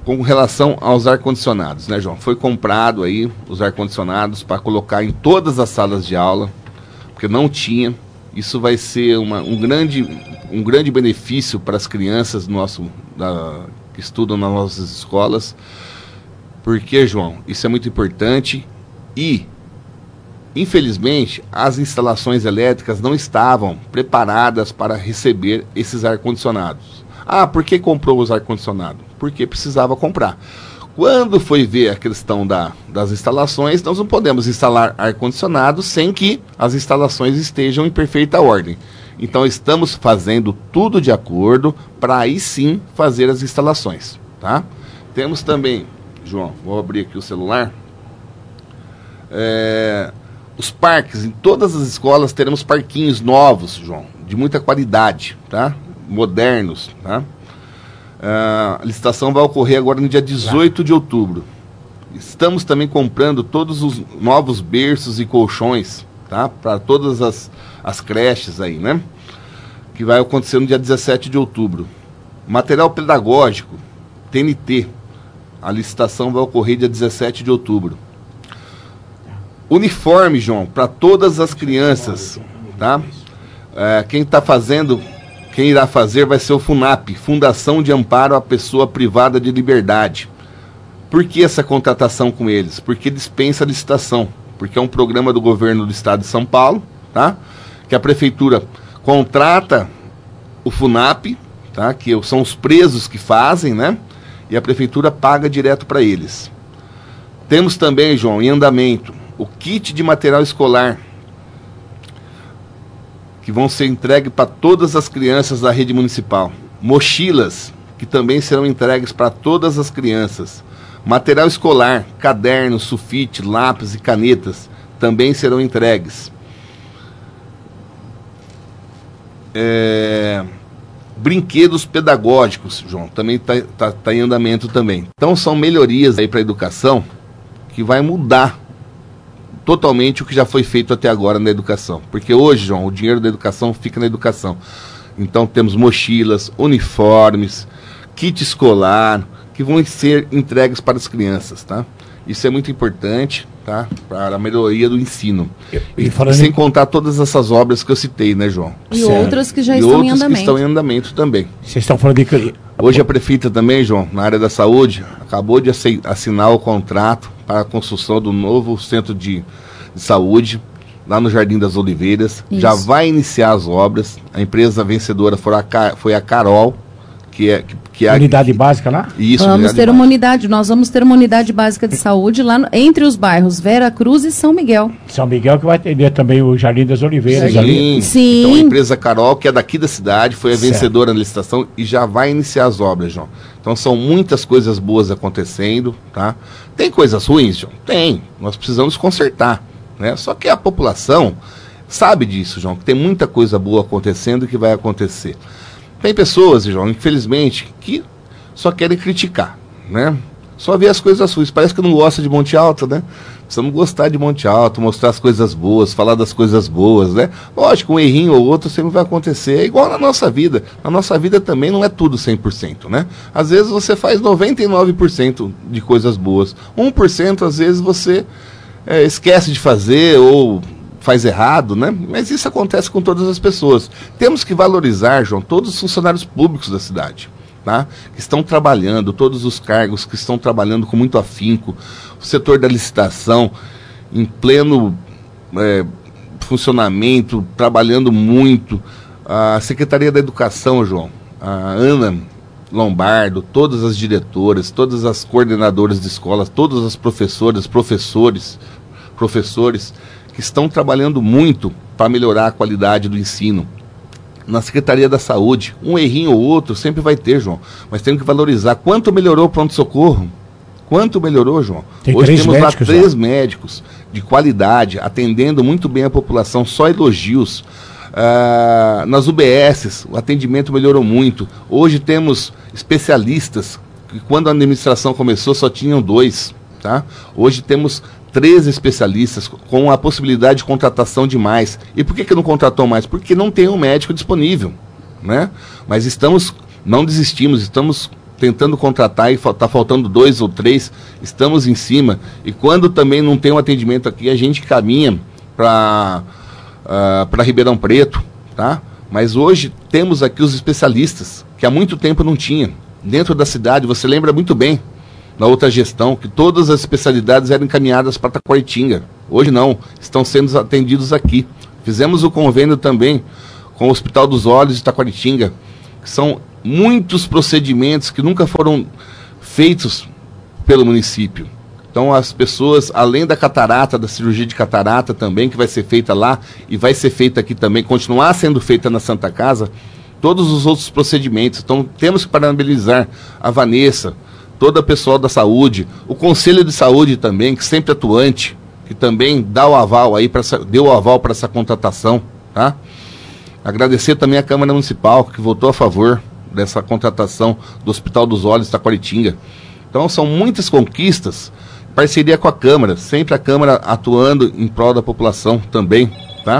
com relação aos ar-condicionados, né, João? Foi comprado aí os ar-condicionados para colocar em todas as salas de aula, porque não tinha. Isso vai ser uma, um, grande, um grande benefício para as crianças nosso, da, que estudam nas nossas escolas. Porque, João, isso é muito importante e, infelizmente, as instalações elétricas não estavam preparadas para receber esses ar-condicionados. Ah, por que comprou os ar-condicionados? Porque precisava comprar. Quando foi ver a questão da, das instalações, nós não podemos instalar ar-condicionado sem que as instalações estejam em perfeita ordem. Então, estamos fazendo tudo de acordo para aí sim fazer as instalações, tá? Temos também, João, vou abrir aqui o celular. É, os parques, em todas as escolas teremos parquinhos novos, João, de muita qualidade, tá? Modernos, tá? Uh, a licitação vai ocorrer agora no dia dezoito de outubro. Estamos também comprando todos os novos berços e colchões, tá? Para todas as, as creches aí, né? Que vai acontecer no dia dezessete de outubro. Material pedagógico, T N T. A licitação vai ocorrer dia dezessete de outubro. Uniforme, João, para todas as crianças, tá? É, quem está fazendo... Quem irá fazer vai ser o FUNAP, Fundação de Amparo à Pessoa Privada de Liberdade. Por que essa contratação com eles? Porque dispensa a licitação, porque é um programa do governo do estado de São Paulo, tá? Que a prefeitura contrata o FUNAP, tá? Que são os presos que fazem, né? E a prefeitura paga direto para eles. Temos também, João, em andamento, o kit de material escolar, que vão ser entregues para todas as crianças da rede municipal. Mochilas, que também serão entregues para todas as crianças. Material escolar, cadernos, sulfite, lápis e canetas, também serão entregues. É... Brinquedos pedagógicos, João, também está tá, tá em andamento também. Então são melhorias aí para a educação que vai mudar totalmente o que já foi feito até agora na educação. Porque hoje, João, o dinheiro da educação fica na educação. Então temos mochilas, uniformes, kit escolar, que vão ser entregues para as crianças, tá? Isso é muito importante, tá? Para a melhoria do ensino. E, e, e sem em... contar todas essas obras que eu citei, né, João? E certo. outras que já e estão em outras andamento. que estão em andamento também. Vocês estão falando de... Hoje a prefeita também, João, na área da saúde, acabou de assinar o contrato para a construção do novo centro de, de saúde, lá no Jardim das Oliveiras. Isso. Já vai iniciar as obras. A empresa vencedora foi a, foi a Carol, que é... Que, que é unidade que, básica lá? Isso, vamos ter básica. uma unidade, nós vamos ter uma unidade básica de saúde lá no, entre os bairros Vera Cruz e São Miguel. São Miguel que vai atender também o Jardim das Oliveiras. Sim, ali. Sim. Então a empresa Carol, que é daqui da cidade, foi a certo. vencedora na licitação e já vai iniciar as obras, João. Então são muitas coisas boas acontecendo, tá? Tem coisas ruins, João? Tem. Nós precisamos consertar, né? Só que a população sabe disso, João, que tem muita coisa boa acontecendo e que vai acontecer. Tem pessoas, João, infelizmente, que só querem criticar, né? Só ver as coisas ruins. Parece que não gosta de Monte Alto, né? Precisamos gostar de Monte Alto, mostrar as coisas boas, falar das coisas boas, né? Lógico, um errinho ou outro sempre vai acontecer. É igual na nossa vida. Na nossa vida também não é tudo cem por cento, né? Às vezes você faz noventa e nove por cento de coisas boas. um por cento às vezes você é, esquece de fazer ou... faz errado, né? Mas isso acontece com todas as pessoas. Temos que valorizar, João, todos os funcionários públicos da cidade, tá? Que estão trabalhando, todos os cargos que estão trabalhando com muito afinco, o setor da licitação em pleno é, funcionamento, trabalhando muito, a Secretaria da Educação, João, a Ana Lombardo, todas as diretoras, todas as coordenadoras de escolas, todas as professoras, professores, professores, que estão trabalhando muito para melhorar a qualidade do ensino. Na Secretaria da Saúde, um errinho ou outro sempre vai ter, João, mas temos que valorizar. Quanto melhorou o pronto-socorro? Quanto melhorou, João? Tem Hoje três temos médicos, lá três já. médicos de qualidade, atendendo muito bem a população, só elogios. Ah, nas U B Ss, o atendimento melhorou muito. Hoje temos especialistas, que quando a administração começou só tinham dois, tá? Hoje temos treze especialistas com a possibilidade de contratação de mais. E por que, que não contratou mais? Porque não tem um médico disponível, né? Mas estamos, não desistimos, estamos tentando contratar e está faltando dois ou três, estamos em cima. E quando também não tem um atendimento aqui, a gente caminha para uh, para Ribeirão Preto, tá? Mas hoje temos aqui os especialistas, que há muito tempo não tinha. Dentro da cidade, você lembra muito bem, na outra gestão, que todas as especialidades eram encaminhadas para Taquaritinga. Hoje não, estão sendo atendidos aqui. Fizemos o convênio também com o Hospital dos Olhos de Taquaritinga, que são muitos procedimentos que nunca foram feitos pelo município. Então as pessoas, além da catarata, da cirurgia de catarata também, que vai ser feita lá e vai ser feita aqui também, continuar sendo feita na Santa Casa, todos os outros procedimentos. Então temos que parabenizar a Vanessa, todo o pessoal da saúde, o Conselho de Saúde também, que sempre atuante, que também dá o aval aí, pra, deu o aval para essa contratação, tá? Agradecer também a Câmara Municipal, que votou a favor dessa contratação do Hospital dos Olhos de Taquaritinga. Então são muitas conquistas, parceria com a Câmara, sempre a Câmara atuando em prol da população também, tá?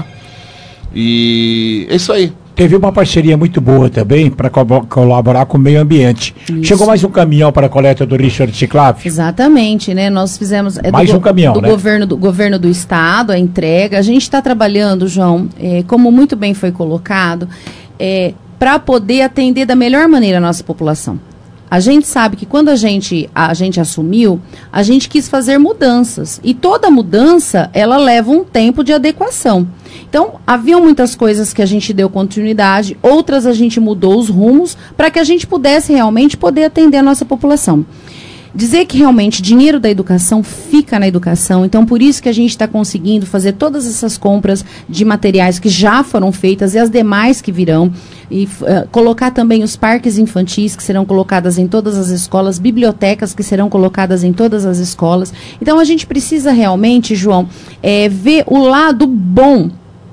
E é isso aí. Teve uma parceria muito boa também para co colaborar com o meio ambiente. Isso. Chegou mais um caminhão para a coleta do lixo reciclável? Exatamente, né? Nós fizemos... É, mais do, um caminhão, do né? Governo do governo do Estado, a entrega. A gente está trabalhando, João, é, como muito bem foi colocado, é, para poder atender da melhor maneira a nossa população. A gente sabe que quando a gente, a gente assumiu, a gente quis fazer mudanças. E toda mudança, ela leva um tempo de adequação. Então, haviam muitas coisas que a gente deu continuidade, outras a gente mudou os rumos para que a gente pudesse realmente poder atender a nossa população. Dizer que realmente dinheiro da educação fica na educação, então por isso que a gente está conseguindo fazer todas essas compras de materiais que já foram feitas e as demais que virão, e uh, colocar também os parques infantis que serão colocadas em todas as escolas, bibliotecas que serão colocadas em todas as escolas. Então a gente precisa realmente, João, é, ver o lado bom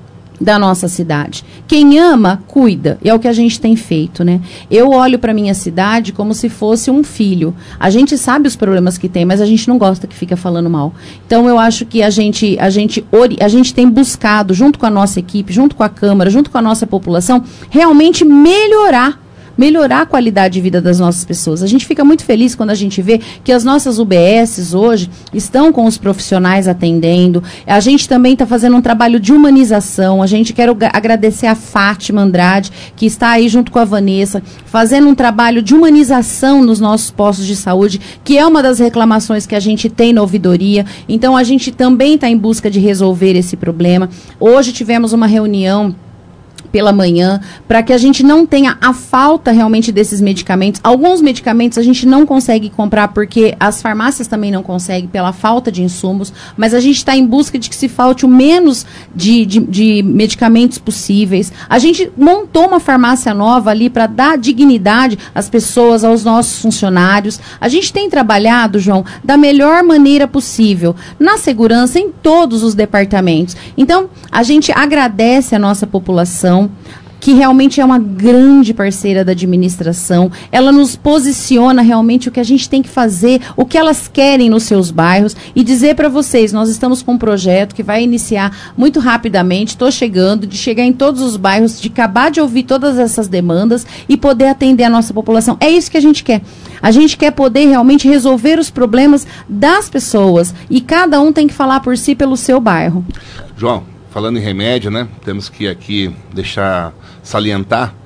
da nossa cidade. Quem ama, cuida. E é o que a gente tem feito, né? Eu olho para minha cidade como se fosse um filho. A gente sabe os problemas que tem, mas a gente não gosta que fica falando mal. Então eu acho que a gente, a gente, a gente tem buscado, junto com a nossa equipe, junto com a Câmara, junto com a nossa população, realmente melhorar melhorar a qualidade de vida das nossas pessoas. A gente fica muito feliz quando a gente vê que as nossas U B S hoje estão com os profissionais atendendo. A gente também está fazendo um trabalho de humanização. A gente quer agradecer a Fátima Andrade, que está aí junto com a Vanessa, fazendo um trabalho de humanização nos nossos postos de saúde, que é uma das reclamações que a gente tem na ouvidoria. Então, a gente também está em busca de resolver esse problema. Hoje tivemos uma reunião pela manhã, para que a gente não tenha a falta realmente desses medicamentos. Alguns medicamentos a gente não consegue comprar porque as farmácias também não conseguem pela falta de insumos, mas a gente está em busca de que se falte o menos de, de, de medicamentos possíveis. A gente montou uma farmácia nova ali para dar dignidade às pessoas, aos nossos funcionários. A gente tem trabalhado, João, da melhor maneira possível, na segurança em todos os departamentos. Então, a gente agradece a nossa população, que realmente é uma grande parceira da administração. Ela nos posiciona realmente o que a gente tem que fazer, o que elas querem nos seus bairros, e dizer para vocês, nós estamos com um projeto que vai iniciar muito rapidamente, estou chegando, de chegar em todos os bairros, de acabar de ouvir todas essas demandas e poder atender a nossa população. É isso que a gente quer. A gente quer poder realmente resolver os problemas das pessoas, e cada um tem que falar por si pelo seu bairro. João, falando em remédio, né, temos que aqui deixar salientar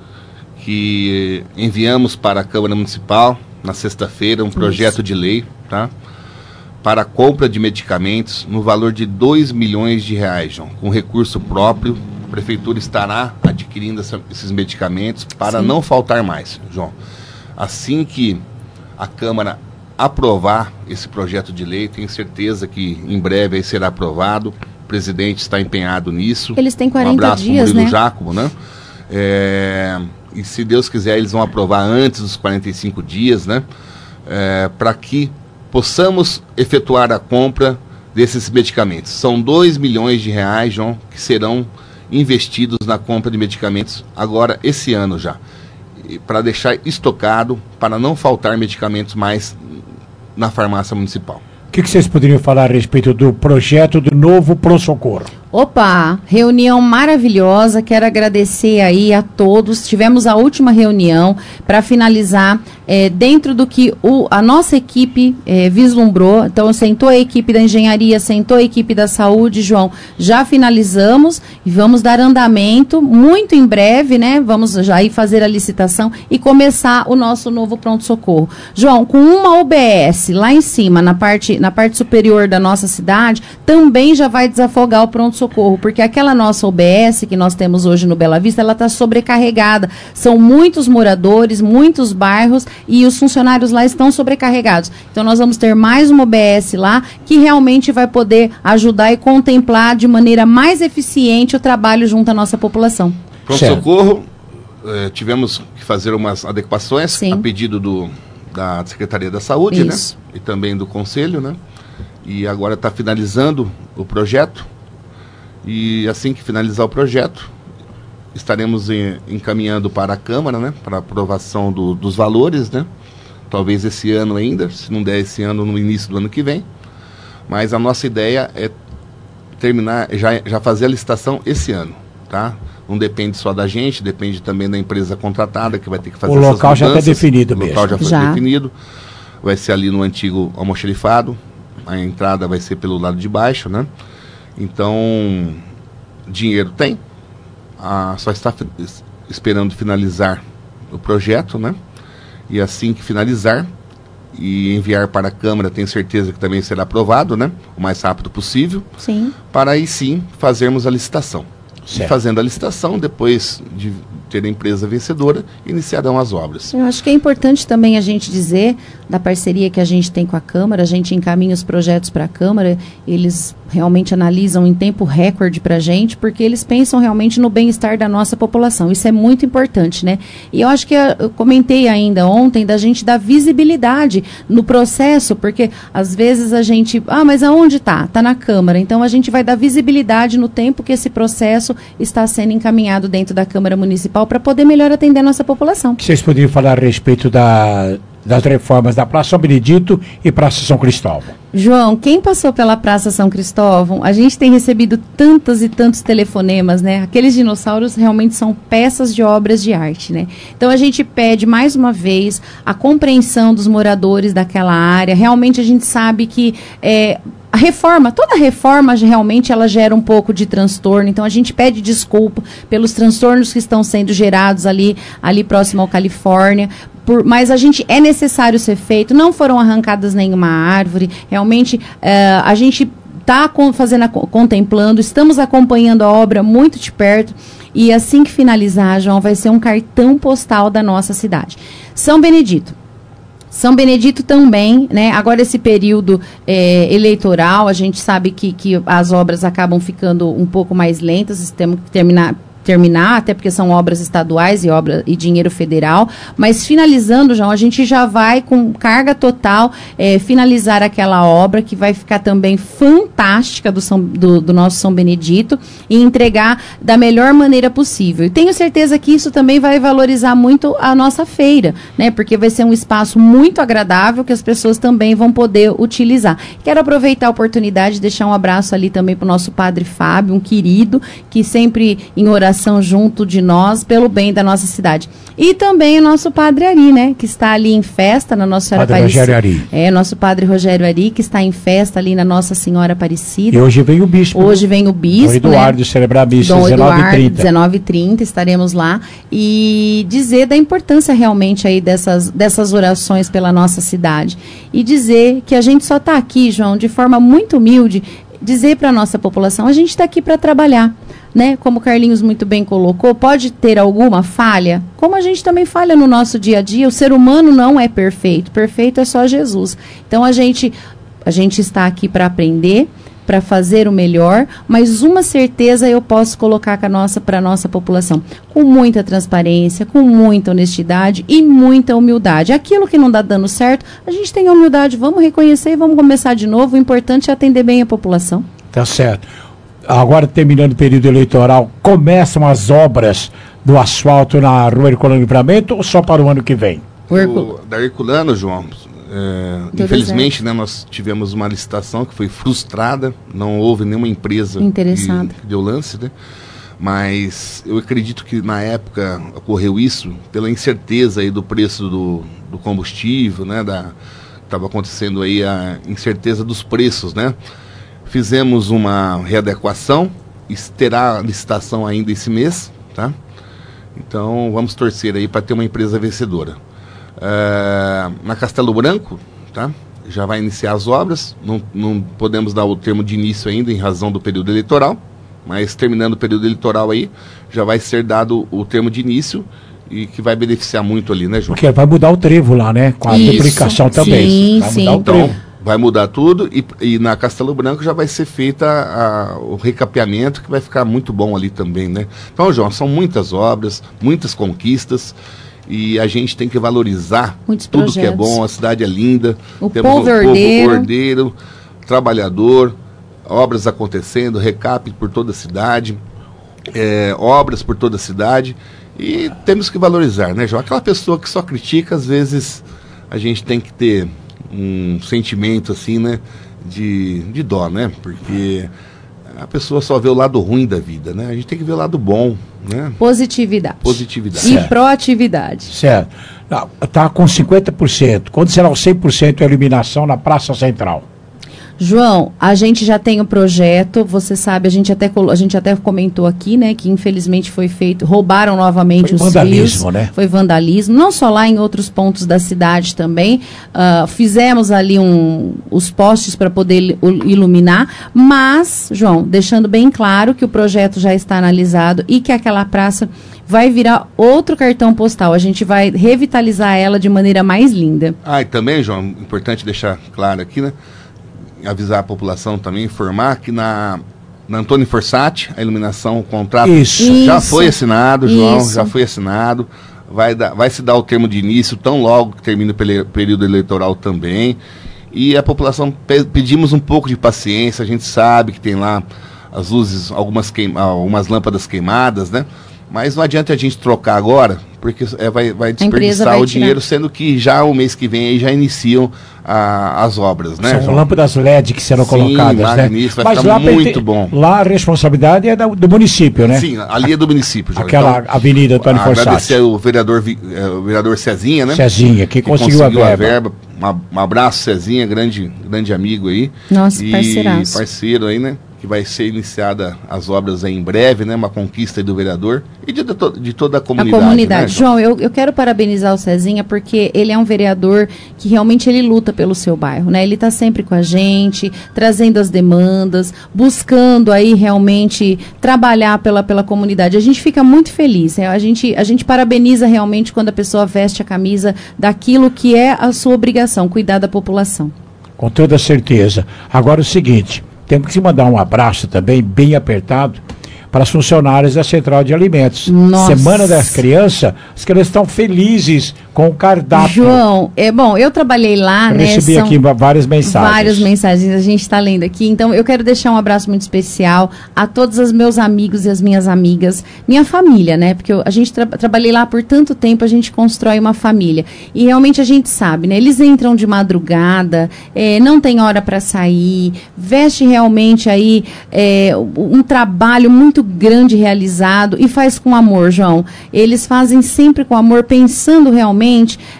que enviamos para a Câmara Municipal, na sexta-feira, um projeto Isso. de lei, tá, para a compra de medicamentos no valor de dois milhões de reais, João, com recurso próprio. A Prefeitura estará adquirindo essa, esses medicamentos para Sim. não faltar mais, João. Assim que a Câmara aprovar esse projeto de lei, tenho certeza que em breve aí será aprovado. O presidente está empenhado nisso. Eles têm quarenta um abraço dias, pro Murilo né? Jácobo, né? É, e se Deus quiser, eles vão aprovar antes dos quarenta e cinco dias, né? É, para que possamos efetuar a compra desses medicamentos. São dois milhões de reais, João, que serão investidos na compra de medicamentos agora, esse ano já. Para deixar estocado, para não faltar medicamentos mais na farmácia municipal. O que, que vocês poderiam falar a respeito do projeto do novo pronto-socorro? Opa, reunião maravilhosa, quero agradecer aí a todos, tivemos a última reunião para finalizar é, dentro do que o, a nossa equipe é, vislumbrou, então sentou a equipe da engenharia, sentou a equipe da saúde, João, já finalizamos e vamos dar andamento muito em breve, né, vamos já ir fazer a licitação e começar o nosso novo pronto-socorro. João, com uma U B S lá em cima, na parte, na parte superior da nossa cidade, também já vai desafogar o pronto socorro, porque aquela nossa U B S que nós temos hoje no Bela Vista, ela está sobrecarregada. São muitos moradores, muitos bairros e os funcionários lá estão sobrecarregados. Então nós vamos ter mais uma U B S lá que realmente vai poder ajudar e contemplar de maneira mais eficiente o trabalho junto à nossa população. Pronto-socorro, eh, tivemos que fazer umas adequações Sim. a pedido do, da Secretaria da Saúde, Isso. né? E também do Conselho, né? E agora está finalizando o projeto. E assim que finalizar o projeto, estaremos em, encaminhando para a Câmara, né, para aprovação do, dos valores, né, talvez esse ano ainda, se não der esse ano, no início do ano que vem. Mas a nossa ideia é terminar, já, já fazer a licitação esse ano, tá? Não depende só da gente, depende também da empresa contratada, que vai ter que fazer essas mudanças. O local já está definido mesmo. O mesmo. local já foi já. definido, vai ser ali no antigo almoxarifado, a entrada vai ser pelo lado de baixo, né? Então, dinheiro tem, ah, só está fi- esperando finalizar o projeto, né? E assim que finalizar e enviar para a Câmara, tenho certeza que também será aprovado, né? O mais rápido possível. Sim. Para aí sim fazermos a licitação. Certo. E fazendo a licitação, depois de ter a empresa vencedora, iniciarão as obras. Eu acho que é importante também a gente dizer da parceria que a gente tem com a Câmara, a gente encaminha os projetos para a Câmara, eles realmente analisam em tempo recorde para a gente, porque eles pensam realmente no bem-estar da nossa população. Isso é muito importante, né? E eu acho que eu comentei ainda ontem da gente dar visibilidade no processo, porque às vezes a gente, ah, mas aonde está? Está na Câmara. Então a gente vai dar visibilidade no tempo que esse processo está sendo encaminhado dentro da Câmara Municipal para poder melhor atender a nossa população. Vocês poderiam falar a respeito da, das reformas da Praça São Benedito e Praça São Cristóvão? João, quem passou pela Praça São Cristóvão, a gente tem recebido tantos e tantos telefonemas, né? Aqueles dinossauros realmente são peças de obras de arte, né? Então a gente pede mais uma vez a compreensão dos moradores daquela área. Realmente a gente sabe que é, a reforma, toda reforma realmente ela gera um pouco de transtorno, então a gente pede desculpa pelos transtornos que estão sendo gerados ali, ali próximo ao Califórnia, por, mas a gente é necessário ser feito, não foram arrancadas nenhuma árvore, realmente uh, a gente está fazendo, a, contemplando, estamos acompanhando a obra muito de perto e assim que finalizar, João, vai ser um cartão postal da nossa cidade. São Benedito. São Benedito também, né? Agora esse período é, eleitoral, a gente sabe que, que as obras acabam ficando um pouco mais lentas, temos que terminar, terminar, até porque são obras estaduais e, obra, e dinheiro federal, mas finalizando, João, a gente já vai com carga total é, finalizar aquela obra que vai ficar também fantástica do, São, do, do nosso São Benedito e entregar da melhor maneira possível. E tenho certeza que isso também vai valorizar muito a nossa feira, né? Porque vai ser um espaço muito agradável que as pessoas também vão poder utilizar. Quero aproveitar a oportunidade de deixar um abraço ali também para o nosso padre Fábio, um querido, que sempre em oração junto de nós, pelo bem da nossa cidade. E também o nosso padre Ari, né? Que está ali em festa na Nossa Senhora Padre Aparecida. Rogério Ari. É, nosso padre Rogério Ari, que está em festa ali na Nossa Senhora Aparecida. E hoje vem o bispo. Hoje vem o bispo, Dom Eduardo, né? celebrar a missa Dom dezenove e Eduardo, trinta. dezenove e trinta, estaremos lá. E dizer da importância realmente aí dessas, dessas orações pela nossa cidade. E dizer que a gente só está aqui, João, de forma muito humilde, dizer para a nossa população, a gente está aqui para trabalhar. Né? Como o Carlinhos muito bem colocou, pode ter alguma falha, como a gente também falha no nosso dia a dia, o ser humano não é perfeito, perfeito é só Jesus. Então a gente, a gente está aqui para aprender, para fazer o melhor, mas uma certeza eu posso colocar para a nossa, para a nossa população, com muita transparência, com muita honestidade e muita humildade. Aquilo que não dá dando certo, a gente tem a humildade, vamos reconhecer e vamos começar de novo, o importante é atender bem a população. Tá certo. Agora, terminando o período eleitoral, começam as obras do asfalto na Rua Herculano Livramento ou só para o ano que vem? O, da Herculano, João, É, infelizmente, né, nós tivemos uma licitação que foi frustrada, não houve nenhuma empresa interessada que, que deu lance, né? Mas eu acredito que na época ocorreu isso pela incerteza aí do preço do, do combustível, né? Da, estava acontecendo aí a incerteza dos preços, né? Fizemos uma readequação, terá licitação ainda esse mês, tá? Então vamos torcer aí para ter uma empresa vencedora. Uh, na Castelo Branco, tá? Já vai iniciar as obras, não, não podemos dar o termo de início ainda em razão do período eleitoral, mas terminando o período eleitoral aí, já vai ser dado o termo de início e que vai beneficiar muito ali, né, João? Porque vai mudar o trevo lá, né? Com a Isso. duplicação também. Sim, vai sim. mudar o trevo. Então, vai mudar tudo e, e na Castelo Branco já vai ser feita a, o recapeamento, que vai ficar muito bom ali também, né? Então, João, são muitas obras, muitas conquistas e a gente tem que valorizar Muitos tudo projetos. que é bom, a cidade é linda, O temos povo um ordeiro. povo ordeiro, trabalhador, obras acontecendo, recap por toda a cidade, é, obras por toda a cidade e temos que valorizar, né, João? Aquela pessoa que só critica, às vezes a gente tem que ter um sentimento assim, né, de, de dó, né, porque a pessoa só vê o lado ruim da vida, né, a gente tem que ver o lado bom, né. Positividade. Positividade. E Certo. proatividade. Certo. Está com cinquenta por cento. Quando será o cem por cento a iluminação na Praça Central? João, a gente já tem o projeto, você sabe, a gente até, colo- a gente até comentou aqui, né, que infelizmente foi feito, roubaram novamente Foi os vandalismo, fios. né? Foi vandalismo, não só lá, em outros pontos da cidade também. Ah, fizemos ali um, os postes para poder il- iluminar, mas, João, deixando bem claro que o projeto já está analisado e que aquela praça vai virar outro cartão postal. A gente vai revitalizar ela de maneira mais linda. Ah, e também, João, importante deixar claro aqui, né, avisar a população também, informar que na, na Antônio Forsatti, a iluminação, o contrato Isso. já Isso. foi assinado, João, Isso. já foi assinado, vai, dar, vai se dar o termo de início tão logo que termine o pele- período eleitoral também, e a população, pe- pedimos um pouco de paciência, a gente sabe que tem lá as luzes, algumas, queima, algumas lâmpadas queimadas, né? Mas não adianta a gente trocar agora, porque é, vai, vai desperdiçar vai o tirar. dinheiro, sendo que já o mês que vem aí já iniciam a, as obras, né, São João? lâmpadas L E D que serão Sim, colocadas, né? magnífico, vai ficar lá muito pertence- bom. Lá a responsabilidade é da- do município, né? Sim, ali é do município, João. Aquela avenida Antônio Forsatti. Agradecer o vereador, Vi- eh, o vereador Cezinha, né? Cezinha, que conseguiu a verba. Uma- Um abraço, Cezinha, grande, grande amigo aí. Nossa, e parceiraço. parceiro aí, né? Que vai ser iniciada as obras aí em breve, né? Uma conquista aí do vereador e de, de, to- de toda a comunidade. A comunidade. Né, João? João, eu, eu quero parabenizar o Cezinha porque ele é um vereador que realmente ele luta pelo seu bairro, né? Ele está sempre com a gente, trazendo as demandas, buscando aí realmente trabalhar pela, pela comunidade. A gente fica muito feliz, né? A gente, a gente parabeniza realmente quando a pessoa veste a camisa daquilo que é a sua obrigação, cuidar da população. Com toda certeza. Agora o seguinte, temos que mandar um abraço também, bem apertado, para as funcionárias da Central de Alimentos. Nossa. Semana das Crianças, as crianças estão felizes com o cardápio. João, é bom, eu trabalhei lá, Eu né? recebi são aqui va- várias mensagens. Várias mensagens, a gente está lendo aqui. Então, eu quero deixar um abraço muito especial a todos os meus amigos e as minhas amigas, minha família, né? Porque eu- a gente tra trabalhei lá por tanto tempo, a gente constrói uma família. E realmente a gente sabe, né? Eles entram de madrugada, eh, não tem hora para sair, veste realmente aí eh, um trabalho muito grande realizado e faz com amor, João. Eles fazem sempre com amor, pensando realmente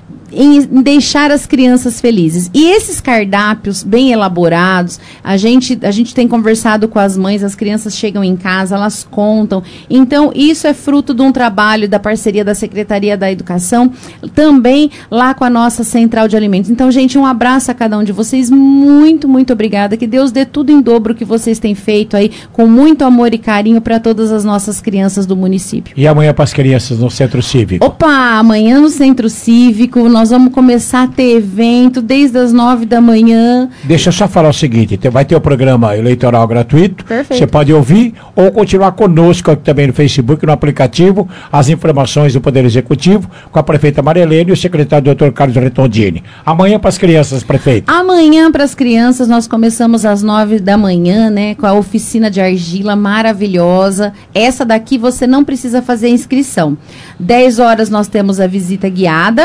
em deixar as crianças felizes. E esses cardápios bem elaborados, a gente, a gente tem conversado com as mães, as crianças chegam em casa, elas contam. Então, isso é fruto de um trabalho da parceria da Secretaria da Educação, também lá com a nossa Central de Alimentos. Então, gente, um abraço a cada um de vocês. Muito, muito obrigada. Que Deus dê tudo em dobro que vocês têm feito aí, com muito amor e carinho para todas as nossas crianças do município. E amanhã para as crianças no Centro Cívico? Opa, amanhã no Centro Cívico, nós vamos começar a ter evento desde as nove da manhã. Deixa eu só falar o seguinte, te- vai ter o programa eleitoral gratuito, Perfeito. você pode ouvir ou continuar conosco aqui também no Facebook, no aplicativo, as informações do Poder Executivo, com a prefeita Maria Helena e o secretário doutor Carlos Retondini. Amanhã para as crianças, prefeito. Amanhã, para as crianças, nós começamos às nove da manhã, né? Com a oficina de argila maravilhosa. Essa daqui você não precisa fazer inscrição. dez horas nós temos a visita guiada.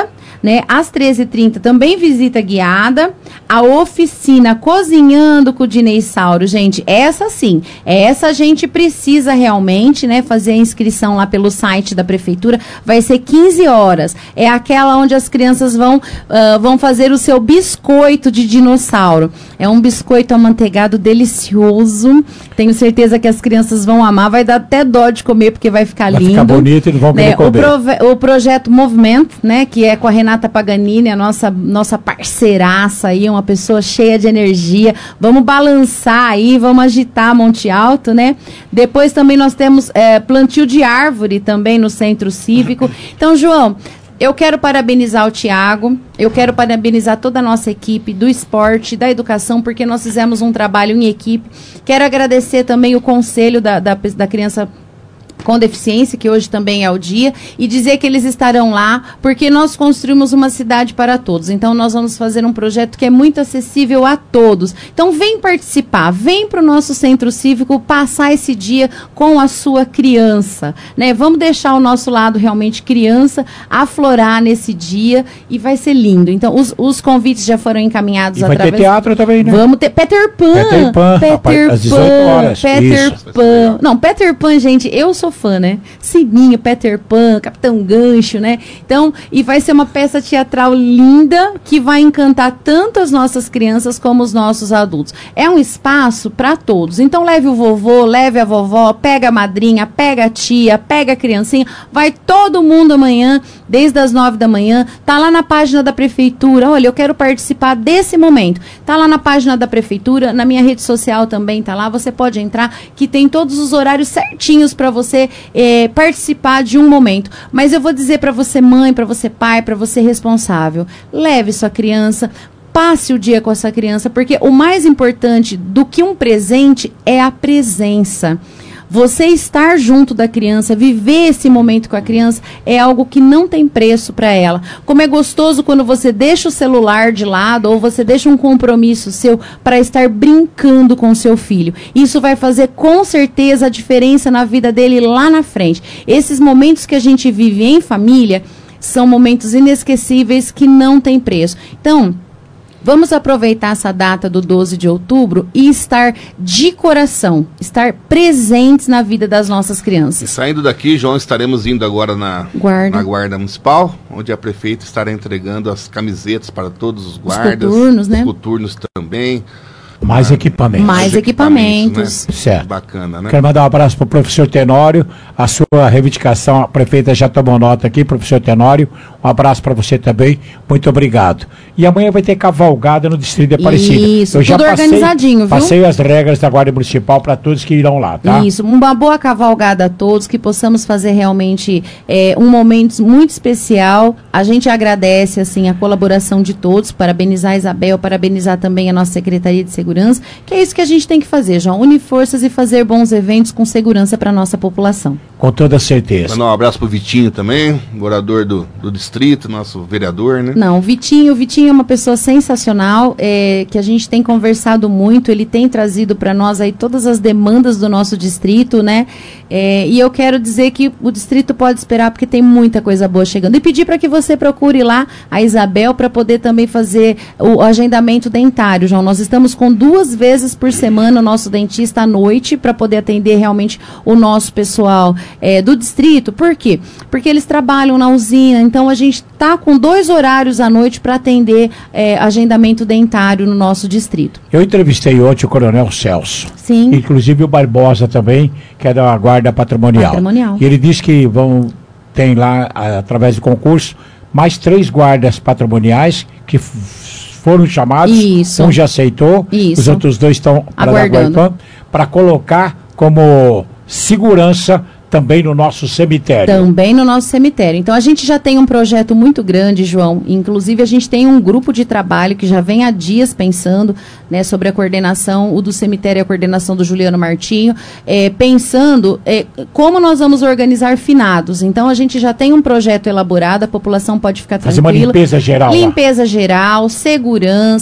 né? Às treze e trinta também visita guiada, a oficina Cozinhando com o Dineissauro, gente, essa sim, essa a gente precisa realmente, né, fazer a inscrição lá pelo site da prefeitura, vai ser quinze horas, é aquela onde as crianças vão, uh, vão fazer o seu biscoito de dinossauro, é um biscoito amanteigado delicioso, tenho certeza que as crianças vão amar, vai dar até dó de comer, porque vai ficar vai lindo. Vai ficar bonito e não vão né? querer comer. O, prove- o projeto Movimento, né, que é com a Renata Paganini, a nossa, nossa parceiraça aí, uma pessoa cheia de energia, vamos balançar aí, vamos agitar Monte Alto, né? Depois também nós temos é, plantio de árvore também no Centro Cívico. Então, João, eu quero parabenizar o Tiago, eu quero parabenizar toda a nossa equipe do esporte, da educação, porque nós fizemos um trabalho em equipe. Quero agradecer também o Conselho da, da, da Criança com Deficiência, que hoje também é o dia, e dizer que eles estarão lá, porque nós construímos uma cidade para todos. Então, nós vamos fazer um projeto que é muito acessível a todos. Então, vem participar, vem para o nosso Centro Cívico passar esse dia com a sua criança, né? Vamos deixar o nosso lado realmente criança aflorar nesse dia e vai ser lindo. Então, os, os convites já foram encaminhados e vai através... ter teatro também, né? Vamos ter Peter Pan! Peter Pan, Peter às dezoito horas. Peter Isso. Pan. Não, Peter Pan, gente, eu sou fã, né? Sininho, Peter Pan, Capitão Gancho, né? Então, e vai ser uma peça teatral linda que vai encantar tanto as nossas crianças como os nossos adultos. É um espaço para todos. Então, leve o vovô, leve a vovó, pega a madrinha, pega a tia, pega a criancinha, vai todo mundo amanhã, desde as nove da manhã, tá lá na página da prefeitura. Olha, eu quero participar desse momento. Tá lá na página da prefeitura, na minha rede social também tá lá. Você pode entrar, que tem todos os horários certinhos para você É, participar de um momento. Mas eu vou dizer para você mãe, para você pai, para você responsável, leve sua criança, passe o dia com essa criança, porque o mais importante do que um presente é a presença. Você estar junto da criança, viver esse momento com a criança, é algo que não tem preço para ela. Como é gostoso quando você deixa o celular de lado ou você deixa um compromisso seu para estar brincando com o seu filho. Isso vai fazer com certeza a diferença na vida dele lá na frente. Esses momentos que a gente vive em família são momentos inesquecíveis que não tem preço. Então, vamos aproveitar essa data do doze de outubro e estar de coração, estar presentes na vida das nossas crianças. E saindo daqui, João, estaremos indo agora na guarda, na guarda municipal, onde a prefeita estará entregando as camisetas para todos os guardas. Os coturnos, né? Os coturnos também. Mais ah, equipamentos. Mais equipamentos. equipamentos né? Certo. Bacana, né? Quero mandar um abraço para o professor Tenório. A sua reivindicação, a prefeita já tomou nota aqui, professor Tenório. Um abraço para você também. Muito obrigado. E amanhã vai ter cavalgada no Distrito de Aparecida. Isso, eu tudo já passei, organizadinho, viu? Passei as regras da Guarda Municipal para todos que irão lá, tá? Isso, uma boa cavalgada a todos, que possamos fazer realmente é, um momento muito especial. A gente agradece, assim, a colaboração de todos, parabenizar a Isabel, parabenizar também a nossa Secretaria de Segurança, que é isso que a gente tem que fazer, João, unir forças e fazer bons eventos com segurança para a nossa população. Com toda certeza. Mandar um abraço pro Vitinho também, morador do, do distrito, nosso vereador, né? Não, o Vitinho, o Vitinho é uma pessoa sensacional, é, que a gente tem conversado muito, ele tem trazido para nós aí todas as demandas do nosso distrito, né? É, e eu quero dizer que o distrito pode esperar, porque tem muita coisa boa chegando. E pedir para que você procure lá a Isabel para poder também fazer o agendamento dentário, João. Nós estamos com duas vezes por semana o nosso dentista à noite para poder atender realmente o nosso pessoal é, do distrito. Por quê? Porque eles trabalham na usina, então a gente está com dois horários à noite para atender é, agendamento dentário no nosso distrito. Eu entrevistei ontem o Coronel Celso. Sim. Inclusive o Barbosa também, que é da Guarda Patrimonial. Patrimonial. E ele disse que vão, tem lá, através do concurso, mais três guardas patrimoniais que foram chamados. Isso. Um já aceitou, Isso. os outros dois estão aguardando para colocar como segurança também no nosso cemitério. Também no nosso cemitério. Então, a gente já tem um projeto muito grande, João. Inclusive, a gente tem um grupo de trabalho que já vem há dias pensando, né, sobre a coordenação, o do cemitério e a coordenação do Juliano Martinho, é, pensando é, como nós vamos organizar finados. Então, a gente já tem um projeto elaborado, a população pode ficar Fazer tranquila. uma limpeza geral. Limpeza lá. geral, segurança,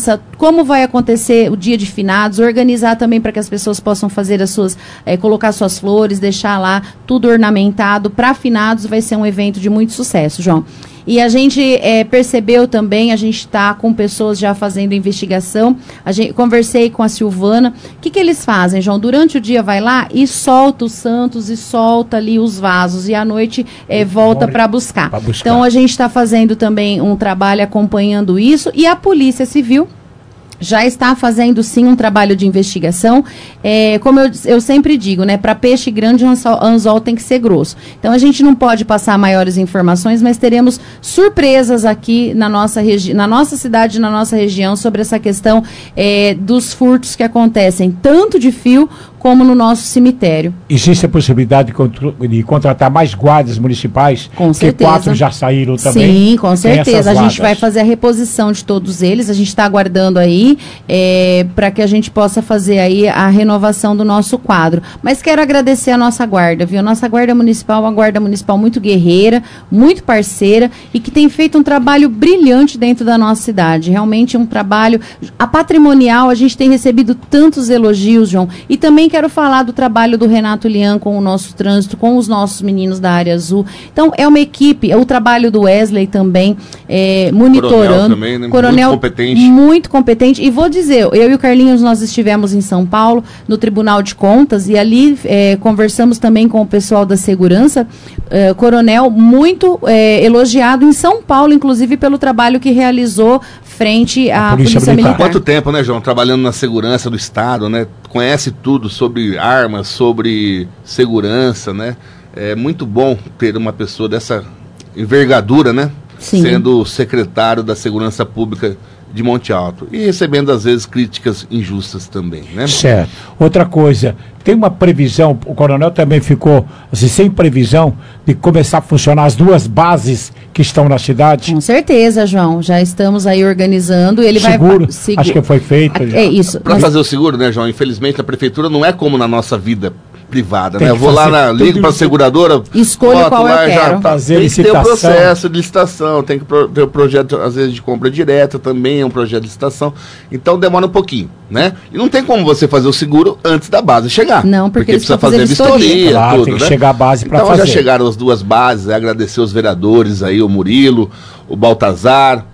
como vai acontecer o dia de finados, organizar também para que as pessoas possam fazer as suas, é, colocar suas flores, deixar lá tudo ornamentado. Para finados vai ser um evento de muito sucesso, João. E a gente é, percebeu também, a gente está com pessoas já fazendo investigação, a gente, conversei com a Silvana, o que, que eles fazem, João? Durante o dia vai lá e solta os santos e solta ali os vasos, e à noite é, volta para buscar. buscar. Então a gente está fazendo também um trabalho acompanhando isso, e a Polícia Civil já está fazendo, sim, um trabalho de investigação. É, como eu, eu sempre digo, né, para peixe grande, o anzol, anzol tem que ser grosso. Então, a gente não pode passar maiores informações, mas teremos surpresas aqui na nossa, regi- na nossa cidade, na nossa região, sobre essa questão é, dos furtos que acontecem, tanto de fio como no nosso cemitério. Existe a possibilidade de, contr- de contratar mais guardas municipais? Com certeza. Porque quatro já saíram também. Sim, com certeza. A gente vai fazer a reposição de todos eles. A gente está aguardando aí é, para que a gente possa fazer aí a renovação do nosso quadro. Mas quero agradecer a nossa guarda, viu? A nossa guarda municipal é uma guarda municipal muito guerreira, muito parceira e que tem feito um trabalho brilhante dentro da nossa cidade. Realmente um trabalho... A patrimonial, a gente tem recebido tantos elogios, João, e também quero falar do trabalho do Renato Lian com o nosso trânsito, com os nossos meninos da área azul. Então, é uma equipe, é o trabalho do Wesley também, é, monitorando. Coronel também, né? Coronel muito competente. Muito competente. E vou dizer, eu e o Carlinhos, nós estivemos em São Paulo, no Tribunal de Contas, e ali é, conversamos também com o pessoal da segurança. É, Coronel muito é, elogiado em São Paulo, inclusive, pelo trabalho que realizou frente à Polícia, Polícia Militar. Quanto tempo, né, João, trabalhando na segurança do Estado, né? Conhece tudo sobre armas, sobre segurança, né? É muito bom ter uma pessoa dessa envergadura, né? Sim. Sendo secretário da Segurança Pública de Monte Alto e recebendo às vezes críticas injustas também, né? Certo. Outra coisa, tem uma previsão, o coronel também ficou assim, sem previsão de começar a funcionar as duas bases que estão na cidade? Com certeza, João, já estamos aí organizando, ele seguro, vai... Seguro, acho que foi feito. É isso. Para fazer o seguro, né, João? Infelizmente a prefeitura não é como na nossa vida privada, tem né? Eu vou lá, na, ligo para a seguradora, escolho qual lá, eu já, quero. Fazer tem licitação. que ter o processo de licitação, tem que pro, ter o projeto, às vezes, de compra direta também, é um projeto de licitação. Então demora um pouquinho, né? E não tem como você fazer o seguro antes da base chegar. Não, porque, porque eles precisa fazer vistoria. vistoria, claro, tudo, tem que né? chegar a base para então, fazer. Então já chegaram as duas bases, é agradecer os vereadores aí, o Murilo, o Baltazar,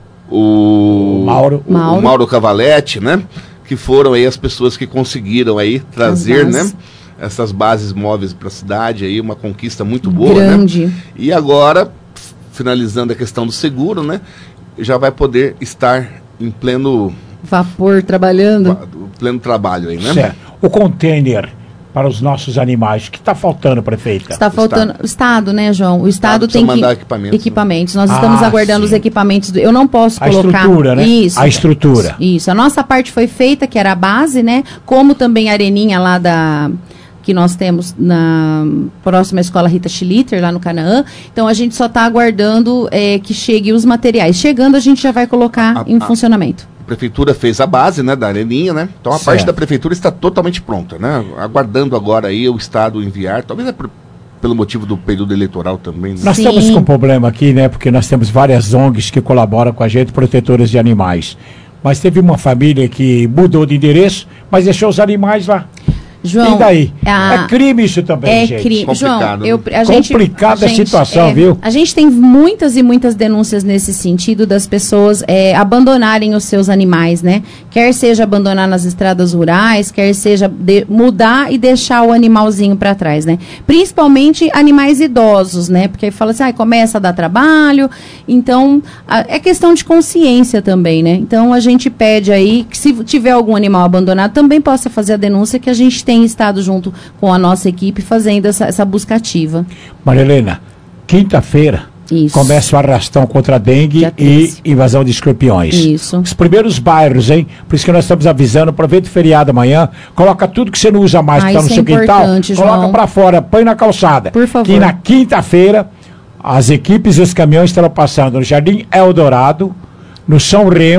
o, o Mauro. o, o Mauro Cavalete, né? Que foram aí as pessoas que conseguiram aí trazer, né? Essas bases móveis para a cidade aí, uma conquista muito boa, grande, né? E agora, finalizando a questão do seguro, né? Já vai poder estar em pleno vapor trabalhando. Pleno trabalho aí, né? Certo. O container para os nossos animais, o que está faltando, prefeita? Está faltando o Estado, né, João? O Estado, Estado tem que mandar equipamentos. equipamentos. Nós Ah, estamos aguardando sim. os equipamentos. Do... Eu não posso A colocar estrutura, né? isso. A estrutura. Isso. A nossa parte foi feita, que era a base, né? Como também a areninha lá da que nós temos na próxima escola Rita Schlitter, lá no Canaã. Então, a gente só está aguardando é, que chegue os materiais. Chegando, a gente já vai colocar A- em a- funcionamento. A prefeitura fez a base, né, da areninha, né? Então a Certo. parte da prefeitura está totalmente pronta, né? Aguardando agora aí o Estado enviar, talvez é por- pelo motivo do período eleitoral também, né? Nós Sim. estamos com um problema aqui, né? Porque nós temos várias O N Gs que colaboram com a gente, protetores de animais. Mas teve uma família que mudou de endereço, mas deixou os animais lá. João, e daí? a- É crime isso também, É gente. crime. João, Complicado, eu, né? a gente, Complicada a gente, situação, é, viu? A gente tem muitas e muitas denúncias nesse sentido das pessoas é, abandonarem os seus animais, né? Quer seja abandonar nas estradas rurais, quer seja de- mudar e deixar o animalzinho para trás, né? Principalmente animais idosos, né? Porque aí fala assim, ah, começa a dar trabalho. Então, a- é questão de consciência também, né? Então, a gente pede aí que se tiver algum animal abandonado, também possa fazer a denúncia, que a gente tem estado junto com a nossa equipe fazendo essa, essa busca ativa. Maria Helena, quinta-feira Isso. começa o arrastão contra a dengue Dia e treze. invasão de escorpiões. Isso. Os primeiros bairros, hein? Por isso que nós estamos avisando, aproveita o feriado amanhã, coloca tudo que você não usa mais Ah, que tá no isso é seu quintal, importante, coloca João. para fora, põe na calçada. Por favor. Que na quinta-feira as equipes e os caminhões estarão passando no Jardim Eldorado, no São Remo,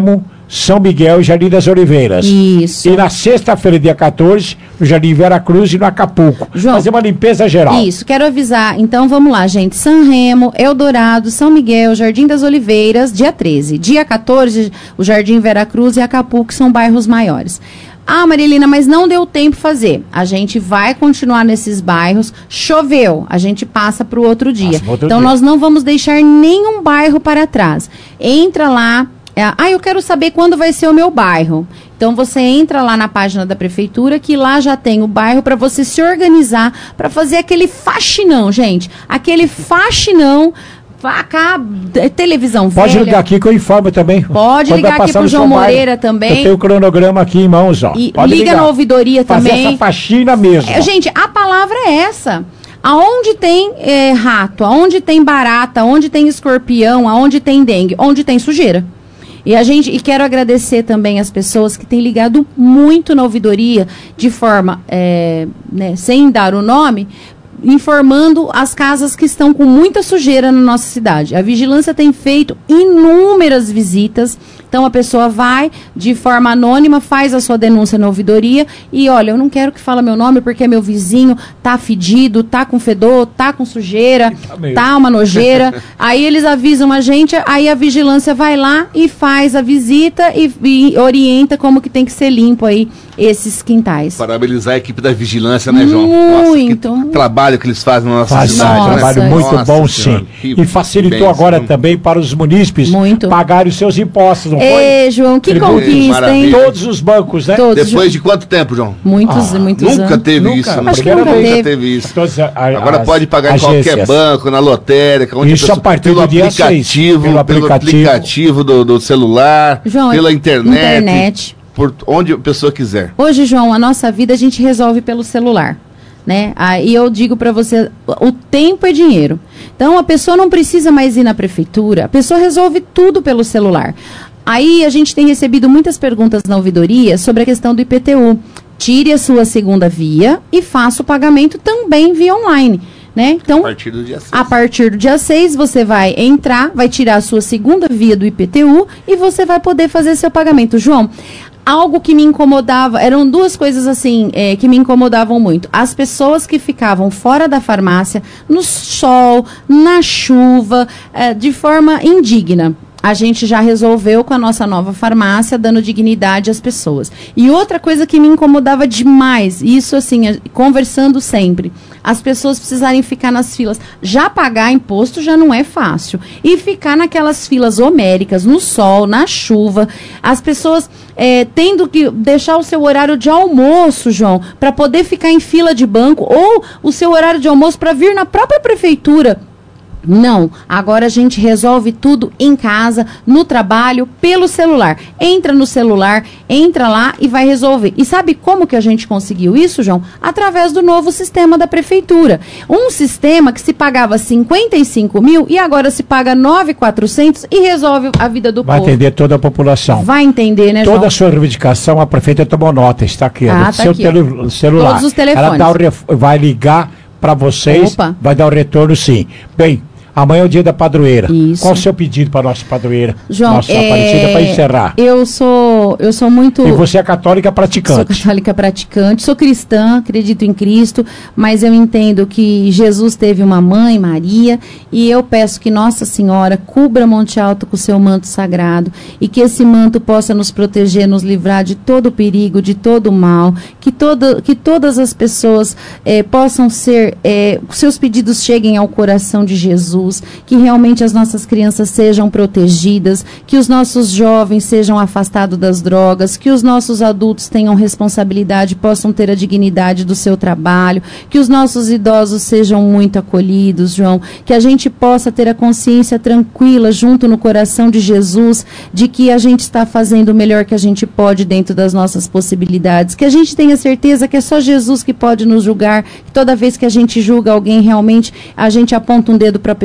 São Miguel e Jardim das Oliveiras. Isso. E na sexta-feira, dia quatorze, no Jardim Vera Cruz e no Acapulco. João, fazer uma limpeza geral. Isso, quero avisar. Então vamos lá, gente. San Remo, Eldorado, São Miguel, Jardim das Oliveiras, dia treze. Dia quatorze, o Jardim Vera Cruz e Acapulco, que são bairros maiores. Ah, Marilina, mas não deu tempo fazer. A gente vai continuar nesses bairros. Choveu, a gente passa para o outro dia. Outro então dia. nós não vamos deixar nenhum bairro para trás. Entra lá. É, ah, eu quero saber quando vai ser o meu bairro. Então você entra lá na página da prefeitura, que lá já tem o bairro para você se organizar, para fazer aquele faxinão, gente. Aquele faxinão. Cá, televisão Pode velha. ligar aqui que eu informo também. Pode Quando ligar vai aqui passar pro no João seu bairro. Moreira também. Eu tenho o cronograma aqui em mãos, ó. E Pode liga ligar. na ouvidoria Fazer também. essa faxina mesmo. É, gente, a palavra é essa. Aonde tem é, rato, aonde tem barata, aonde tem escorpião, aonde tem dengue, onde tem sujeira. E a gente, e quero agradecer também as pessoas que têm ligado muito na ouvidoria, de forma, é, né, sem dar o nome, informando as casas que estão com muita sujeira na nossa cidade. A vigilância tem feito inúmeras visitas. Então a pessoa vai de forma anônima, faz a sua denúncia na ouvidoria e olha, eu não quero que fale meu nome porque meu vizinho tá fedido, tá com fedor, tá com sujeira, tá, tá uma nojeira. Aí eles avisam a gente, aí a vigilância vai lá e faz a visita e, e orienta como que tem que ser limpo aí esses quintais. Parabenizar a equipe da vigilância, né, João? Muito. Nossa, que trabalho que eles fazem na nossa Faz cidade. um Né? trabalho muito Nossa bom, senhora, sim. que E facilitou bem, agora sim. também para os munícipes Muito. pagarem os seus impostos, não Ê, foi? João, que Ele- conquista, hein? Todos os bancos, né? Todos. Depois de quanto tempo, João? Muitos, Ah, muitos Nunca anos. teve Nunca. isso, né? Acho que Nunca nunca teve. teve isso. Todas a- a- Agora as pode pagar em qualquer agências. banco, na lotérica, onde Isso a pessoa, a partir pelo do dia aplicativo, seis, pelo pelo aplicativo. aplicativo do, do celular, João, pela internet, internet. por onde a pessoa quiser. Hoje, João, a nossa vida a gente resolve pelo celular, né? Aí eu digo para você, o tempo é dinheiro. Então a pessoa não precisa mais ir na prefeitura, a pessoa resolve tudo pelo celular. Aí a gente tem recebido muitas perguntas na ouvidoria sobre a questão do I P T U. Tire a sua segunda via e faça o pagamento também via online. Né? Então, A partir do dia seis. a partir do dia seis, você vai entrar, vai tirar a sua segunda via do I P T U e você vai poder fazer seu pagamento. João, algo que me incomodava, eram duas coisas assim, é, que me incomodavam muito. As pessoas que ficavam fora da farmácia, no sol, na chuva, é, de forma indigna. A gente já resolveu com a nossa nova farmácia, dando dignidade às pessoas. E outra coisa que me incomodava demais, isso assim, a- conversando sempre, as pessoas precisarem ficar nas filas. Já pagar imposto já não é fácil. E ficar naquelas filas homéricas, no sol, na chuva, as pessoas eh, tendo que deixar o seu horário de almoço, João, para poder ficar em fila de banco, ou o seu horário de almoço para vir na própria prefeitura. Não, agora a gente resolve tudo em casa, no trabalho, pelo celular. Entra no celular, entra lá e vai resolver. E sabe como que a gente conseguiu isso, João? Através do novo sistema da prefeitura. Um sistema que se pagava cinquenta e cinco mil e agora se paga nove mil e quatrocentos e resolve a vida do Vai povo. atender toda a população. Vai entender, né, Toda João? a sua reivindicação, a prefeita tomou nota, está aqui, ó, Ah, no tá seu aqui, ó. tele- celular. Todos os telefones. Ela dá o ref- vai ligar para vocês, Opa. vai dar o retorno sim. Bem, amanhã é o dia da padroeira. Isso. Qual o seu pedido para a nossa padroeira? João, nossa é, Aparecida, para encerrar. Eu sou, eu sou muito... E você é católica Sou praticante. católica praticante, sou cristã, acredito em Cristo, mas eu entendo que Jesus teve uma mãe, Maria, e eu peço que Nossa Senhora cubra Monte Alto com o seu manto sagrado e que esse manto possa nos proteger, nos livrar de todo o perigo, de todo o mal, que, todo, que todas as pessoas eh, possam ser, eh, seus pedidos cheguem ao coração de Jesus, que realmente as nossas crianças sejam protegidas, que os nossos jovens sejam afastados das drogas, que os nossos adultos tenham responsabilidade, possam ter a dignidade do seu trabalho, que os nossos idosos sejam muito acolhidos, João, que a gente possa ter a consciência tranquila junto no coração de Jesus, de que a gente está fazendo o melhor que a gente pode dentro das nossas possibilidades, que a gente tenha certeza que é só Jesus que pode nos julgar, que toda vez que a gente julga alguém, realmente a gente aponta um dedo para a pessoa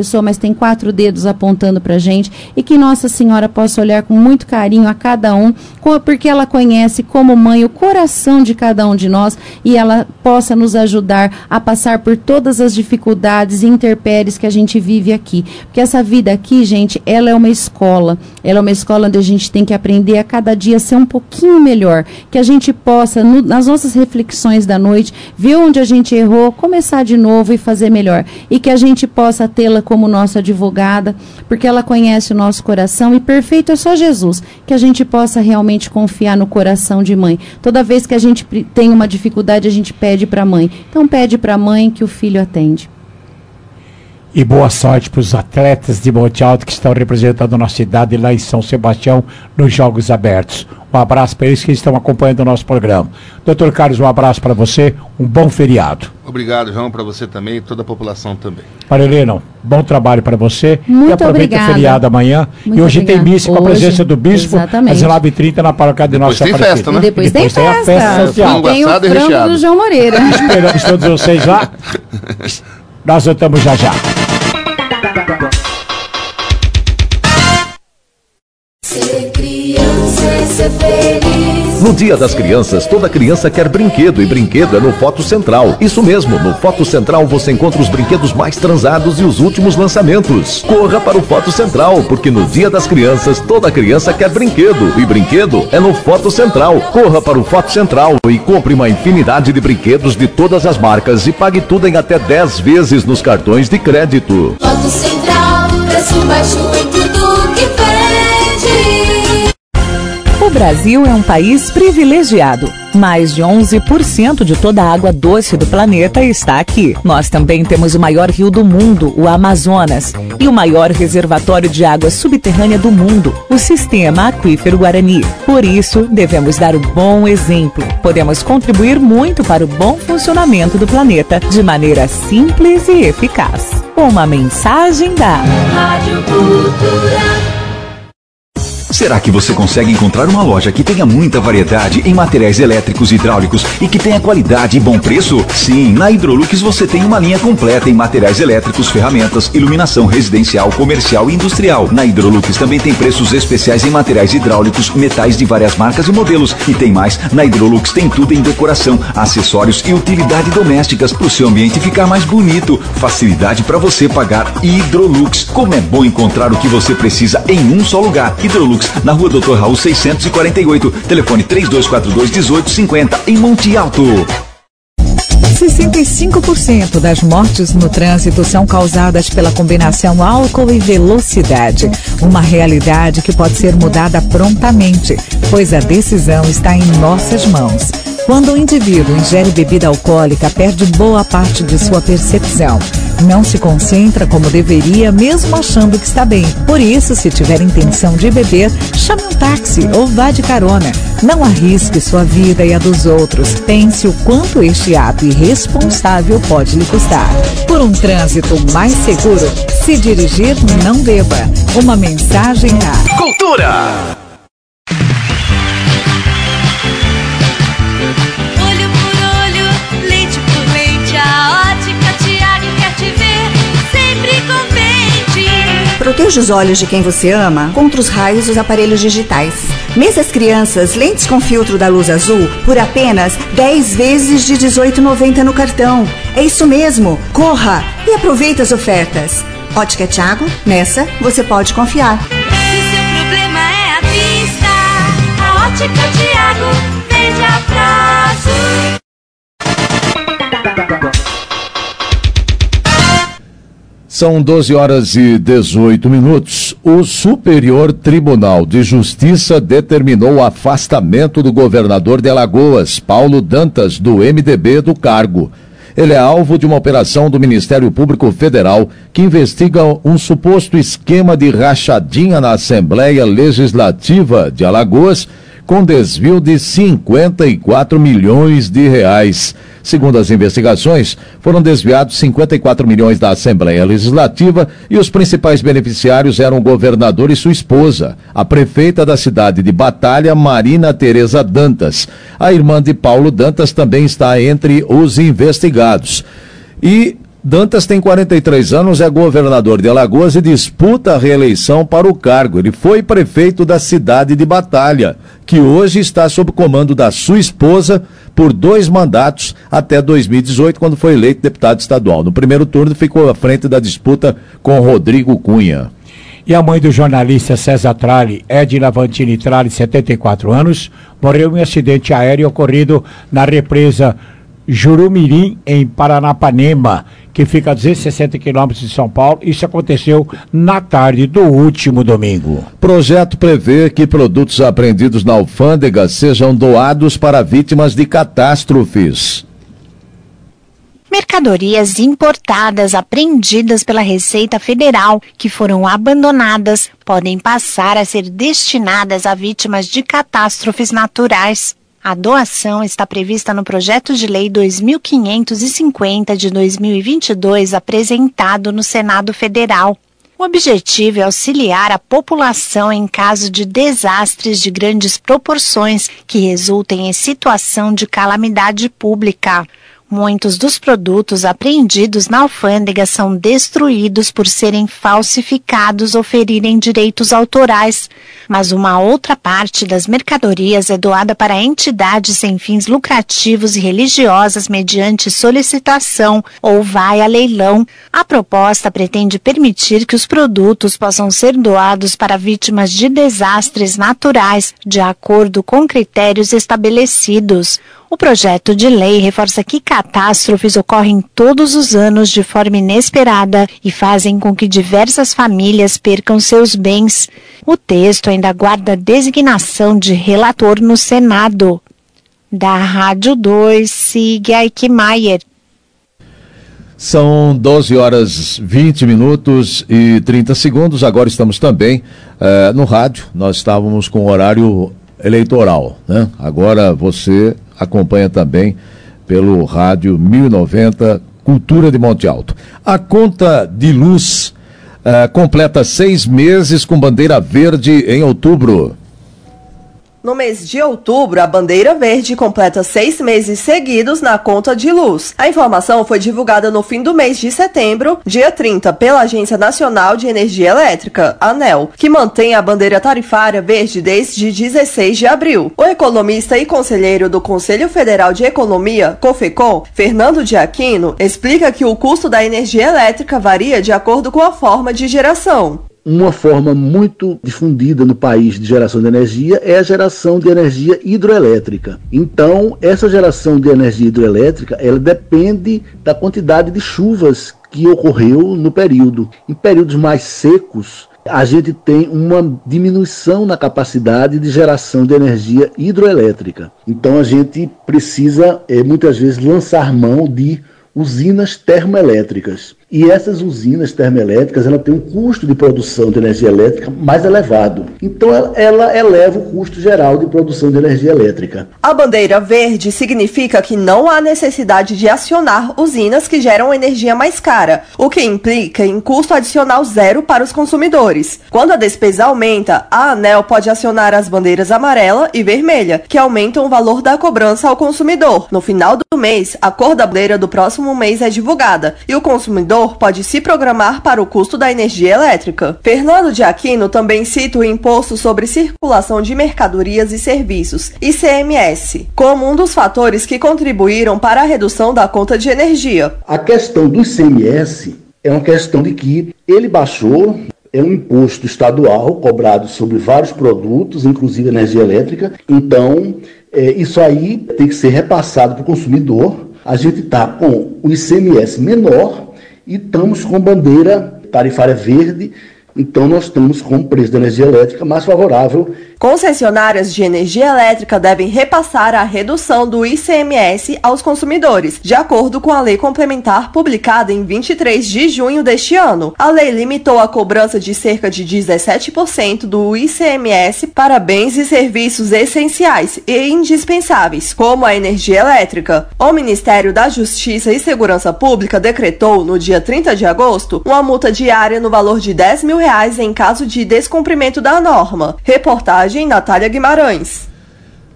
pessoa, mas tem quatro dedos apontando para a gente, e que Nossa Senhora possa olhar com muito carinho a cada um, porque ela conhece como mãe o coração de cada um de nós, e ela possa nos ajudar a passar por todas as dificuldades e intempéries que a gente vive aqui. Porque essa vida aqui, gente, ela é uma escola, ela é uma escola onde a gente tem que aprender a cada dia ser um pouquinho melhor, que a gente possa, no, nas nossas reflexões da noite, ver onde a gente errou, começar de novo e fazer melhor. E que a gente possa tê-la como nossa advogada, porque ela conhece o nosso coração, e perfeito é só Jesus, que a gente possa realmente confiar no coração de mãe. Toda vez que a gente tem uma dificuldade, a gente pede para a mãe. Então pede para a mãe que o filho atende. E boa sorte para os atletas de Monte Alto que estão representando a nossa cidade lá em São Sebastião nos Jogos Abertos. Um abraço para eles que estão acompanhando o nosso programa. doutor Carlos, um abraço para você, um bom feriado. Obrigado, João, para você também e toda a população também. Marilena, bom trabalho para você. Muito e aproveita obrigada. o feriado amanhã. Muito e hoje obrigada. tem missa com a Hoje, presença do bispo, exatamente. às dezenove e trinta na paróquia de Nossa Depois tem Aparecida. festa, né? E depois, E depois tem tem a festa. festa social. Tem o Assado e frango recheado. do João Moreira. Esperamos todos vocês lá. Nós voltamos já já. Ser criança é ser feliz. No Dia das Crianças, toda criança quer brinquedo, e brinquedo é no Foto Central. Isso mesmo, no Foto Central você encontra os brinquedos mais transados e os últimos lançamentos. Corra para o Foto Central, porque no Dia das Crianças, toda criança quer brinquedo, e brinquedo é no Foto Central. Corra para o Foto Central e compre uma infinidade de brinquedos de todas as marcas e pague tudo em até dez vezes nos cartões de crédito. Foto Central, preço baixo em tudo que pede. O Brasil é um país privilegiado. Mais de onze por cento de toda a água doce do planeta está aqui. Nós também temos o maior rio do mundo, o Amazonas, e o maior reservatório de água subterrânea do mundo, o Sistema Aquífero Guarani. Por isso, devemos dar o bom exemplo. Podemos contribuir muito para o bom funcionamento do planeta de maneira simples e eficaz. Uma mensagem da Rádio Cultura. Será que você consegue encontrar uma loja que tenha muita variedade em materiais elétricos e hidráulicos e que tenha qualidade e bom preço? Sim, na Hidrolux você tem uma linha completa em materiais elétricos, ferramentas, iluminação residencial, comercial e industrial. Na Hidrolux também tem preços especiais em materiais hidráulicos, metais de várias marcas e modelos. E tem mais, na Hidrolux tem tudo em decoração, acessórios e utilidade domésticas para o seu ambiente ficar mais bonito. Facilidade para você pagar. Hidrolux. Como é bom encontrar o que você precisa em um só lugar. Hidrolux, na rua doutor Raul seiscentos e quarenta e oito, telefone três dois quatro dois, um oito cinco zero, em Monte Alto. sessenta e cinco por cento das mortes no trânsito são causadas pela combinação álcool e velocidade. Uma realidade que pode ser mudada prontamente, pois a decisão está em nossas mãos. Quando o indivíduo ingere bebida alcoólica, perde boa parte de sua percepção. Não se concentra como deveria, mesmo achando que está bem. Por isso, se tiver intenção de beber, chame um táxi ou vá de carona. Não arrisque sua vida e a dos outros. Pense o quanto este ato irresponsável pode lhe custar. Por um trânsito mais seguro, se dirigir, não beba. Uma mensagem da Cultura! Olho por olho, leite por leite, a ótica Tiago quer te ver sempre contente. Proteja os olhos de quem você ama contra os raios dos aparelhos digitais. Mesas Crianças, lentes com filtro da luz azul, por apenas dez vezes de dezoito reais e noventa centavos no cartão. É isso mesmo, corra e aproveite as ofertas. Ótica Tiago, nessa você pode confiar. Se seu problema é a vista, a ótica Tiago vende a prazo. São doze horas e dezoito minutos. O Superior Tribunal de Justiça determinou o afastamento do governador de Alagoas, Paulo Dantas, do M D B, do cargo. Ele é alvo de uma operação do Ministério Público Federal que investiga um suposto esquema de rachadinha na Assembleia Legislativa de Alagoas com desvio de cinquenta e quatro milhões de reais. Segundo as investigações, foram desviados cinquenta e quatro milhões da Assembleia Legislativa e os principais beneficiários eram o governador e sua esposa, a prefeita da cidade de Batalha, Marina Tereza Dantas. A irmã de Paulo Dantas também está entre os investigados. E Dantas tem quarenta e três anos, é governador de Alagoas e disputa a reeleição para o cargo. Ele foi prefeito da cidade de Batalha, que hoje está sob comando da sua esposa por dois mandatos até dois mil e dezoito, quando foi eleito deputado estadual. No primeiro turno ficou à frente da disputa com Rodrigo Cunha. E a mãe do jornalista César Tralli, Edna Vantini Tralli, setenta e quatro anos, morreu em um acidente aéreo ocorrido na represa Jurumirim, em Paranapanema, que fica a duzentos e sessenta quilômetros de São Paulo. Isso aconteceu na tarde do último domingo. Projeto prevê que produtos apreendidos na alfândega sejam doados para vítimas de catástrofes. Mercadorias importadas apreendidas pela Receita Federal, que foram abandonadas, podem passar a ser destinadas a vítimas de catástrofes naturais. A doação está prevista no Projeto de Lei dois mil quinhentos e cinquenta de dois mil e vinte e dois, apresentado no Senado Federal. O objetivo é auxiliar a população em caso de desastres de grandes proporções que resultem em situação de calamidade pública. Muitos dos produtos apreendidos na alfândega são destruídos por serem falsificados ou ferirem direitos autorais, mas uma outra parte das mercadorias é doada para entidades sem fins lucrativos e religiosas mediante solicitação ou vai a leilão. A proposta pretende permitir que os produtos possam ser doados para vítimas de desastres naturais, de acordo com critérios estabelecidos. O projeto de lei reforça que catástrofes ocorrem todos os anos de forma inesperada e fazem com que diversas famílias percam seus bens. O texto ainda guarda designação de relator no Senado. Da Rádio dois, Sig Eichmeier. São doze horas, vinte minutos e trinta segundos. Agora estamos também eh, no rádio. Nós estávamos com o horário eleitoral, né? Agora você acompanha também pelo rádio mil e noventa, Cultura de Monte Alto. A conta de luz uh, completa seis meses com bandeira verde em outubro. No mês de outubro, a bandeira verde completa seis meses seguidos na conta de luz. A informação foi divulgada no fim do mês de setembro, dia trinta, pela Agência Nacional de Energia Elétrica, ANEEL, que mantém a bandeira tarifária verde desde dezesseis de abril. O economista e conselheiro do Conselho Federal de Economia, COFECOM, Fernando de Aquino, explica que o custo da energia elétrica varia de acordo com a forma de geração. Uma forma muito difundida no país de geração de energia é a geração de energia hidroelétrica. Então, essa geração de energia hidroelétrica, ela depende da quantidade de chuvas que ocorreu no período. Em períodos mais secos, a gente tem uma diminuição na capacidade de geração de energia hidroelétrica. Então, a gente precisa, é, muitas vezes, lançar mão de usinas termoelétricas. E essas usinas termoelétricas, ela tem um custo de produção de energia elétrica mais elevado. Então ela, ela eleva o custo geral de produção de energia elétrica. A bandeira verde significa que não há necessidade de acionar usinas que geram energia mais cara, o que implica em custo adicional zero para os consumidores. Quando a despesa aumenta, a ANEEL pode acionar as bandeiras amarela e vermelha, que aumentam o valor da cobrança ao consumidor. No final do mês, a cor da bandeira do próximo mês é divulgada e o consumidor pode se programar para o custo da energia elétrica. Fernando de Aquino também cita o Imposto sobre Circulação de Mercadorias e Serviços, I C M S, como um dos fatores que contribuíram para a redução da conta de energia. A questão do I C M S é uma questão de que ele baixou, é um imposto estadual cobrado sobre vários produtos, inclusive energia elétrica. Então, é, isso aí tem que ser repassado para o consumidor. A gente está com o I C M S menor e estamos com bandeira tarifária verde, então nós estamos com o preço da energia elétrica mais favorável. Concessionárias de energia elétrica devem repassar a redução do I C M S aos consumidores, de acordo com a lei complementar publicada em vinte e três de junho deste ano. A lei limitou a cobrança de cerca de dezessete por cento do I C M S para bens e serviços essenciais e indispensáveis, como a energia elétrica. O Ministério da Justiça e Segurança Pública decretou, no dia trinta de agosto, uma multa diária no valor de dez mil reais em caso de descumprimento da norma. Reportagem Natália Guimarães.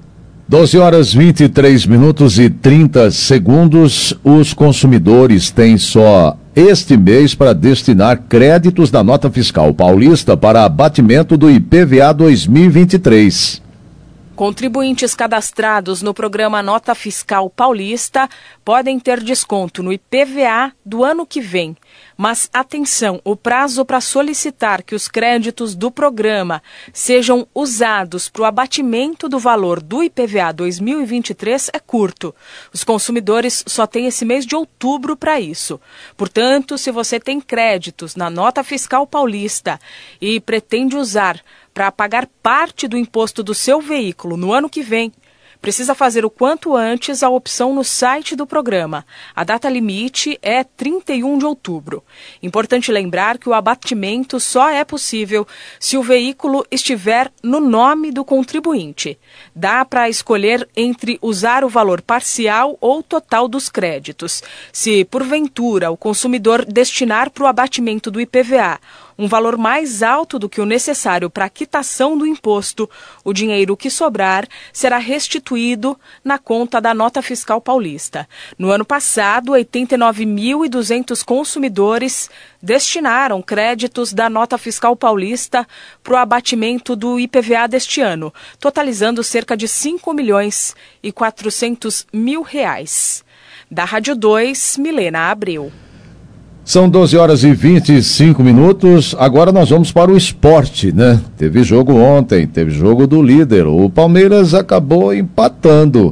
doze horas vinte e três minutos e trinta segundos. Os consumidores têm só este mês para destinar créditos da nota fiscal paulista para abatimento do I P V A dois mil e vinte e três. Contribuintes cadastrados no programa Nota Fiscal Paulista podem ter desconto no I P V A do ano que vem. Mas atenção, o prazo para solicitar que os créditos do programa sejam usados para o abatimento do valor do I P V A dois mil e vinte e três é curto. Os consumidores só têm esse mês de outubro para isso. Portanto, se você tem créditos na Nota Fiscal Paulista e pretende usar para pagar parte do imposto do seu veículo no ano que vem, precisa fazer o quanto antes a opção no site do programa. A data limite é trinta e um de outubro. Importante lembrar que o abatimento só é possível se o veículo estiver no nome do contribuinte. Dá para escolher entre usar o valor parcial ou total dos créditos. Se, porventura, o consumidor destinar para o abatimento do I P V A um valor mais alto do que o necessário para a quitação do imposto, o dinheiro que sobrar será restituído na conta da Nota Fiscal Paulista. No ano passado, oitenta e nove mil e duzentos consumidores destinaram créditos da Nota Fiscal Paulista para o abatimento do I P V A deste ano, totalizando cerca de cinco milhões e quatrocentos mil reais. Da Rádio dois, Milena Abreu. São doze horas e vinte e cinco minutos, agora nós vamos para o esporte, né? Teve jogo ontem, teve jogo do líder, o Palmeiras acabou empatando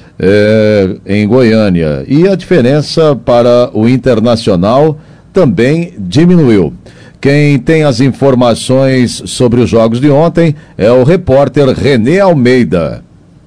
é, em Goiânia e a diferença para o Internacional também diminuiu. Quem tem as informações sobre os jogos de ontem é o repórter Renê Almeida.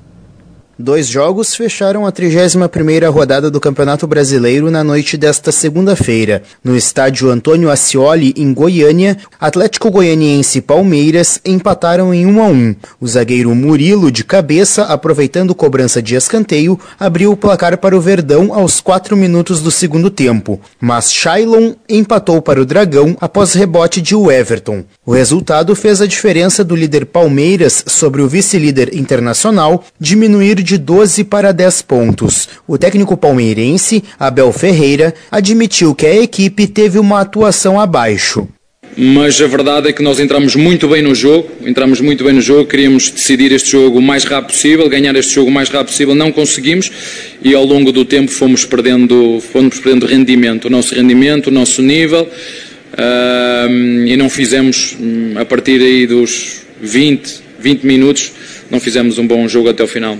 Dois jogos fecharam a trigésima primeira rodada do Campeonato Brasileiro na noite desta segunda-feira. No estádio Antônio Ascioli, em Goiânia, Atlético Goianiense e Palmeiras empataram em um a um. O zagueiro Murilo, de cabeça, aproveitando cobrança de escanteio, abriu o placar para o Verdão aos quatro minutos do segundo tempo. Mas Shailon empatou para o Dragão após rebote de Everton. O resultado fez a diferença do líder Palmeiras sobre o vice-líder Internacional diminuir de doze para dez pontos. O técnico palmeirense, Abel Ferreira, admitiu que a equipe teve uma atuação abaixo. Mas a verdade é que nós entramos muito bem no jogo, entramos muito bem no jogo, queríamos decidir este jogo o mais rápido possível, ganhar este jogo o mais rápido possível, não conseguimos e ao longo do tempo fomos perdendo, fomos perdendo rendimento, o nosso rendimento, o nosso nível uh, e não fizemos, a partir aí dos vinte, vinte minutos, não fizemos um bom jogo até o final,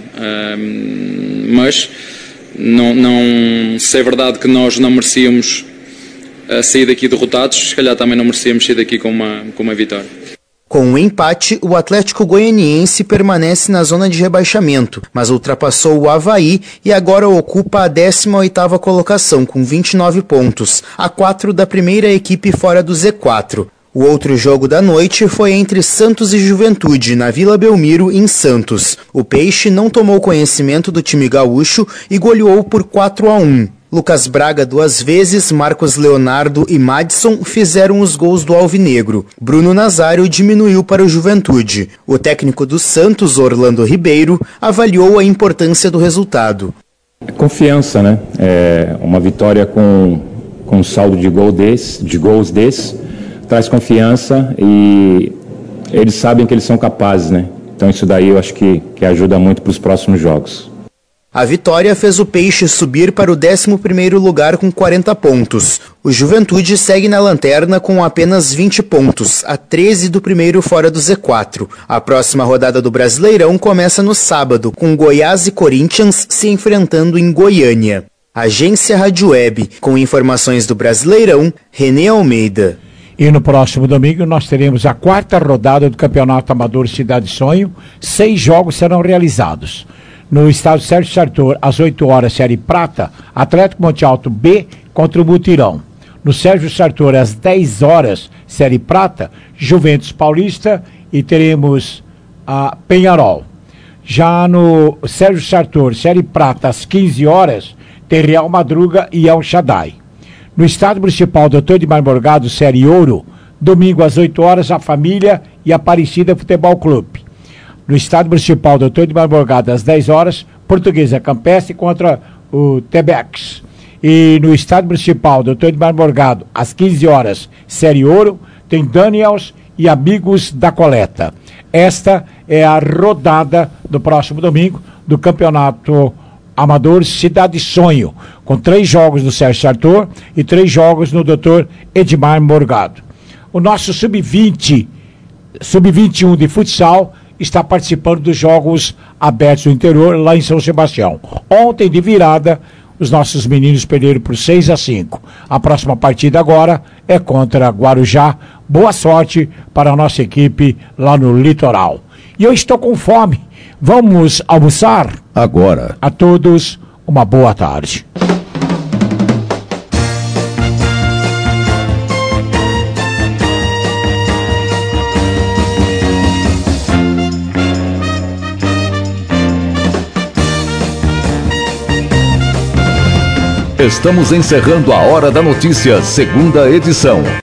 uh, mas não, não, se é verdade que nós não merecíamos uh, sair daqui derrotados, se calhar também não merecíamos sair daqui com uma, com uma vitória. Com o empate, o Atlético Goianiense permanece na zona de rebaixamento, mas ultrapassou o Avaí e agora ocupa a décima oitava colocação com vinte e nove pontos, a quatro da primeira equipe fora do Z quatro. O outro jogo da noite foi entre Santos e Juventude, na Vila Belmiro, em Santos. O Peixe não tomou conhecimento do time gaúcho e goleou por quatro a um. Lucas Braga duas vezes, Marcos Leonardo e Madison fizeram os gols do Alvinegro. Bruno Nazário diminuiu para o Juventude. O técnico do Santos, Orlando Ribeiro, avaliou a importância do resultado. Confiança, né? É uma vitória com, com saldo de, gol desse, de gols desse. Traz confiança e eles sabem que eles são capazes, né? Então isso daí eu acho que, que ajuda muito para os próximos jogos. A vitória fez o Peixe subir para o décimo primeiro lugar com quarenta pontos. O Juventude segue na lanterna com apenas vinte pontos, a treze do primeiro fora do Z quatro. A próxima rodada do Brasileirão começa no sábado, com Goiás e Corinthians se enfrentando em Goiânia. Agência Rádio Web, com informações do Brasileirão, Renê Almeida. E no próximo domingo nós teremos a quarta rodada do Campeonato Amador Cidade Sonho. Seis jogos serão realizados. No estádio Sérgio Sartor, às oito horas, Série Prata, Atlético Monte Alto B contra o Mutirão. No Sérgio Sartor, às dez horas, Série Prata, Juventus Paulista e teremos a Penharol. Já no Sérgio Sartor, Série Prata, às quinze horas, tem Real Madruga e El Shaddai. No Estádio Municipal doutor Edmar Morgado, Série Ouro, domingo às oito horas, a Família e Aparecida Futebol Clube. No Estádio Municipal doutor Edmar Morgado, às dez horas, Portuguesa Campestre contra o Tebex. E no Estádio Municipal doutor Edmar Morgado, às quinze horas, Série Ouro, tem Daniels e Amigos da Coleta. Esta é a rodada do próximo domingo do Campeonato Amador Cidade Sonho, com três jogos no Sérgio Sartor e três jogos no doutor Edmar Morgado. O nosso sub vinte, sub vinte e um de futsal está participando dos Jogos Abertos do Interior, lá em São Sebastião. Ontem, de virada, os nossos meninos perderam por seis a cinco. A próxima partida agora é contra Guarujá. Boa sorte para a nossa equipe lá no litoral. E eu estou com fome. Vamos almoçar? Agora. A todos, uma boa tarde. Estamos encerrando a Hora da Notícia, segunda edição.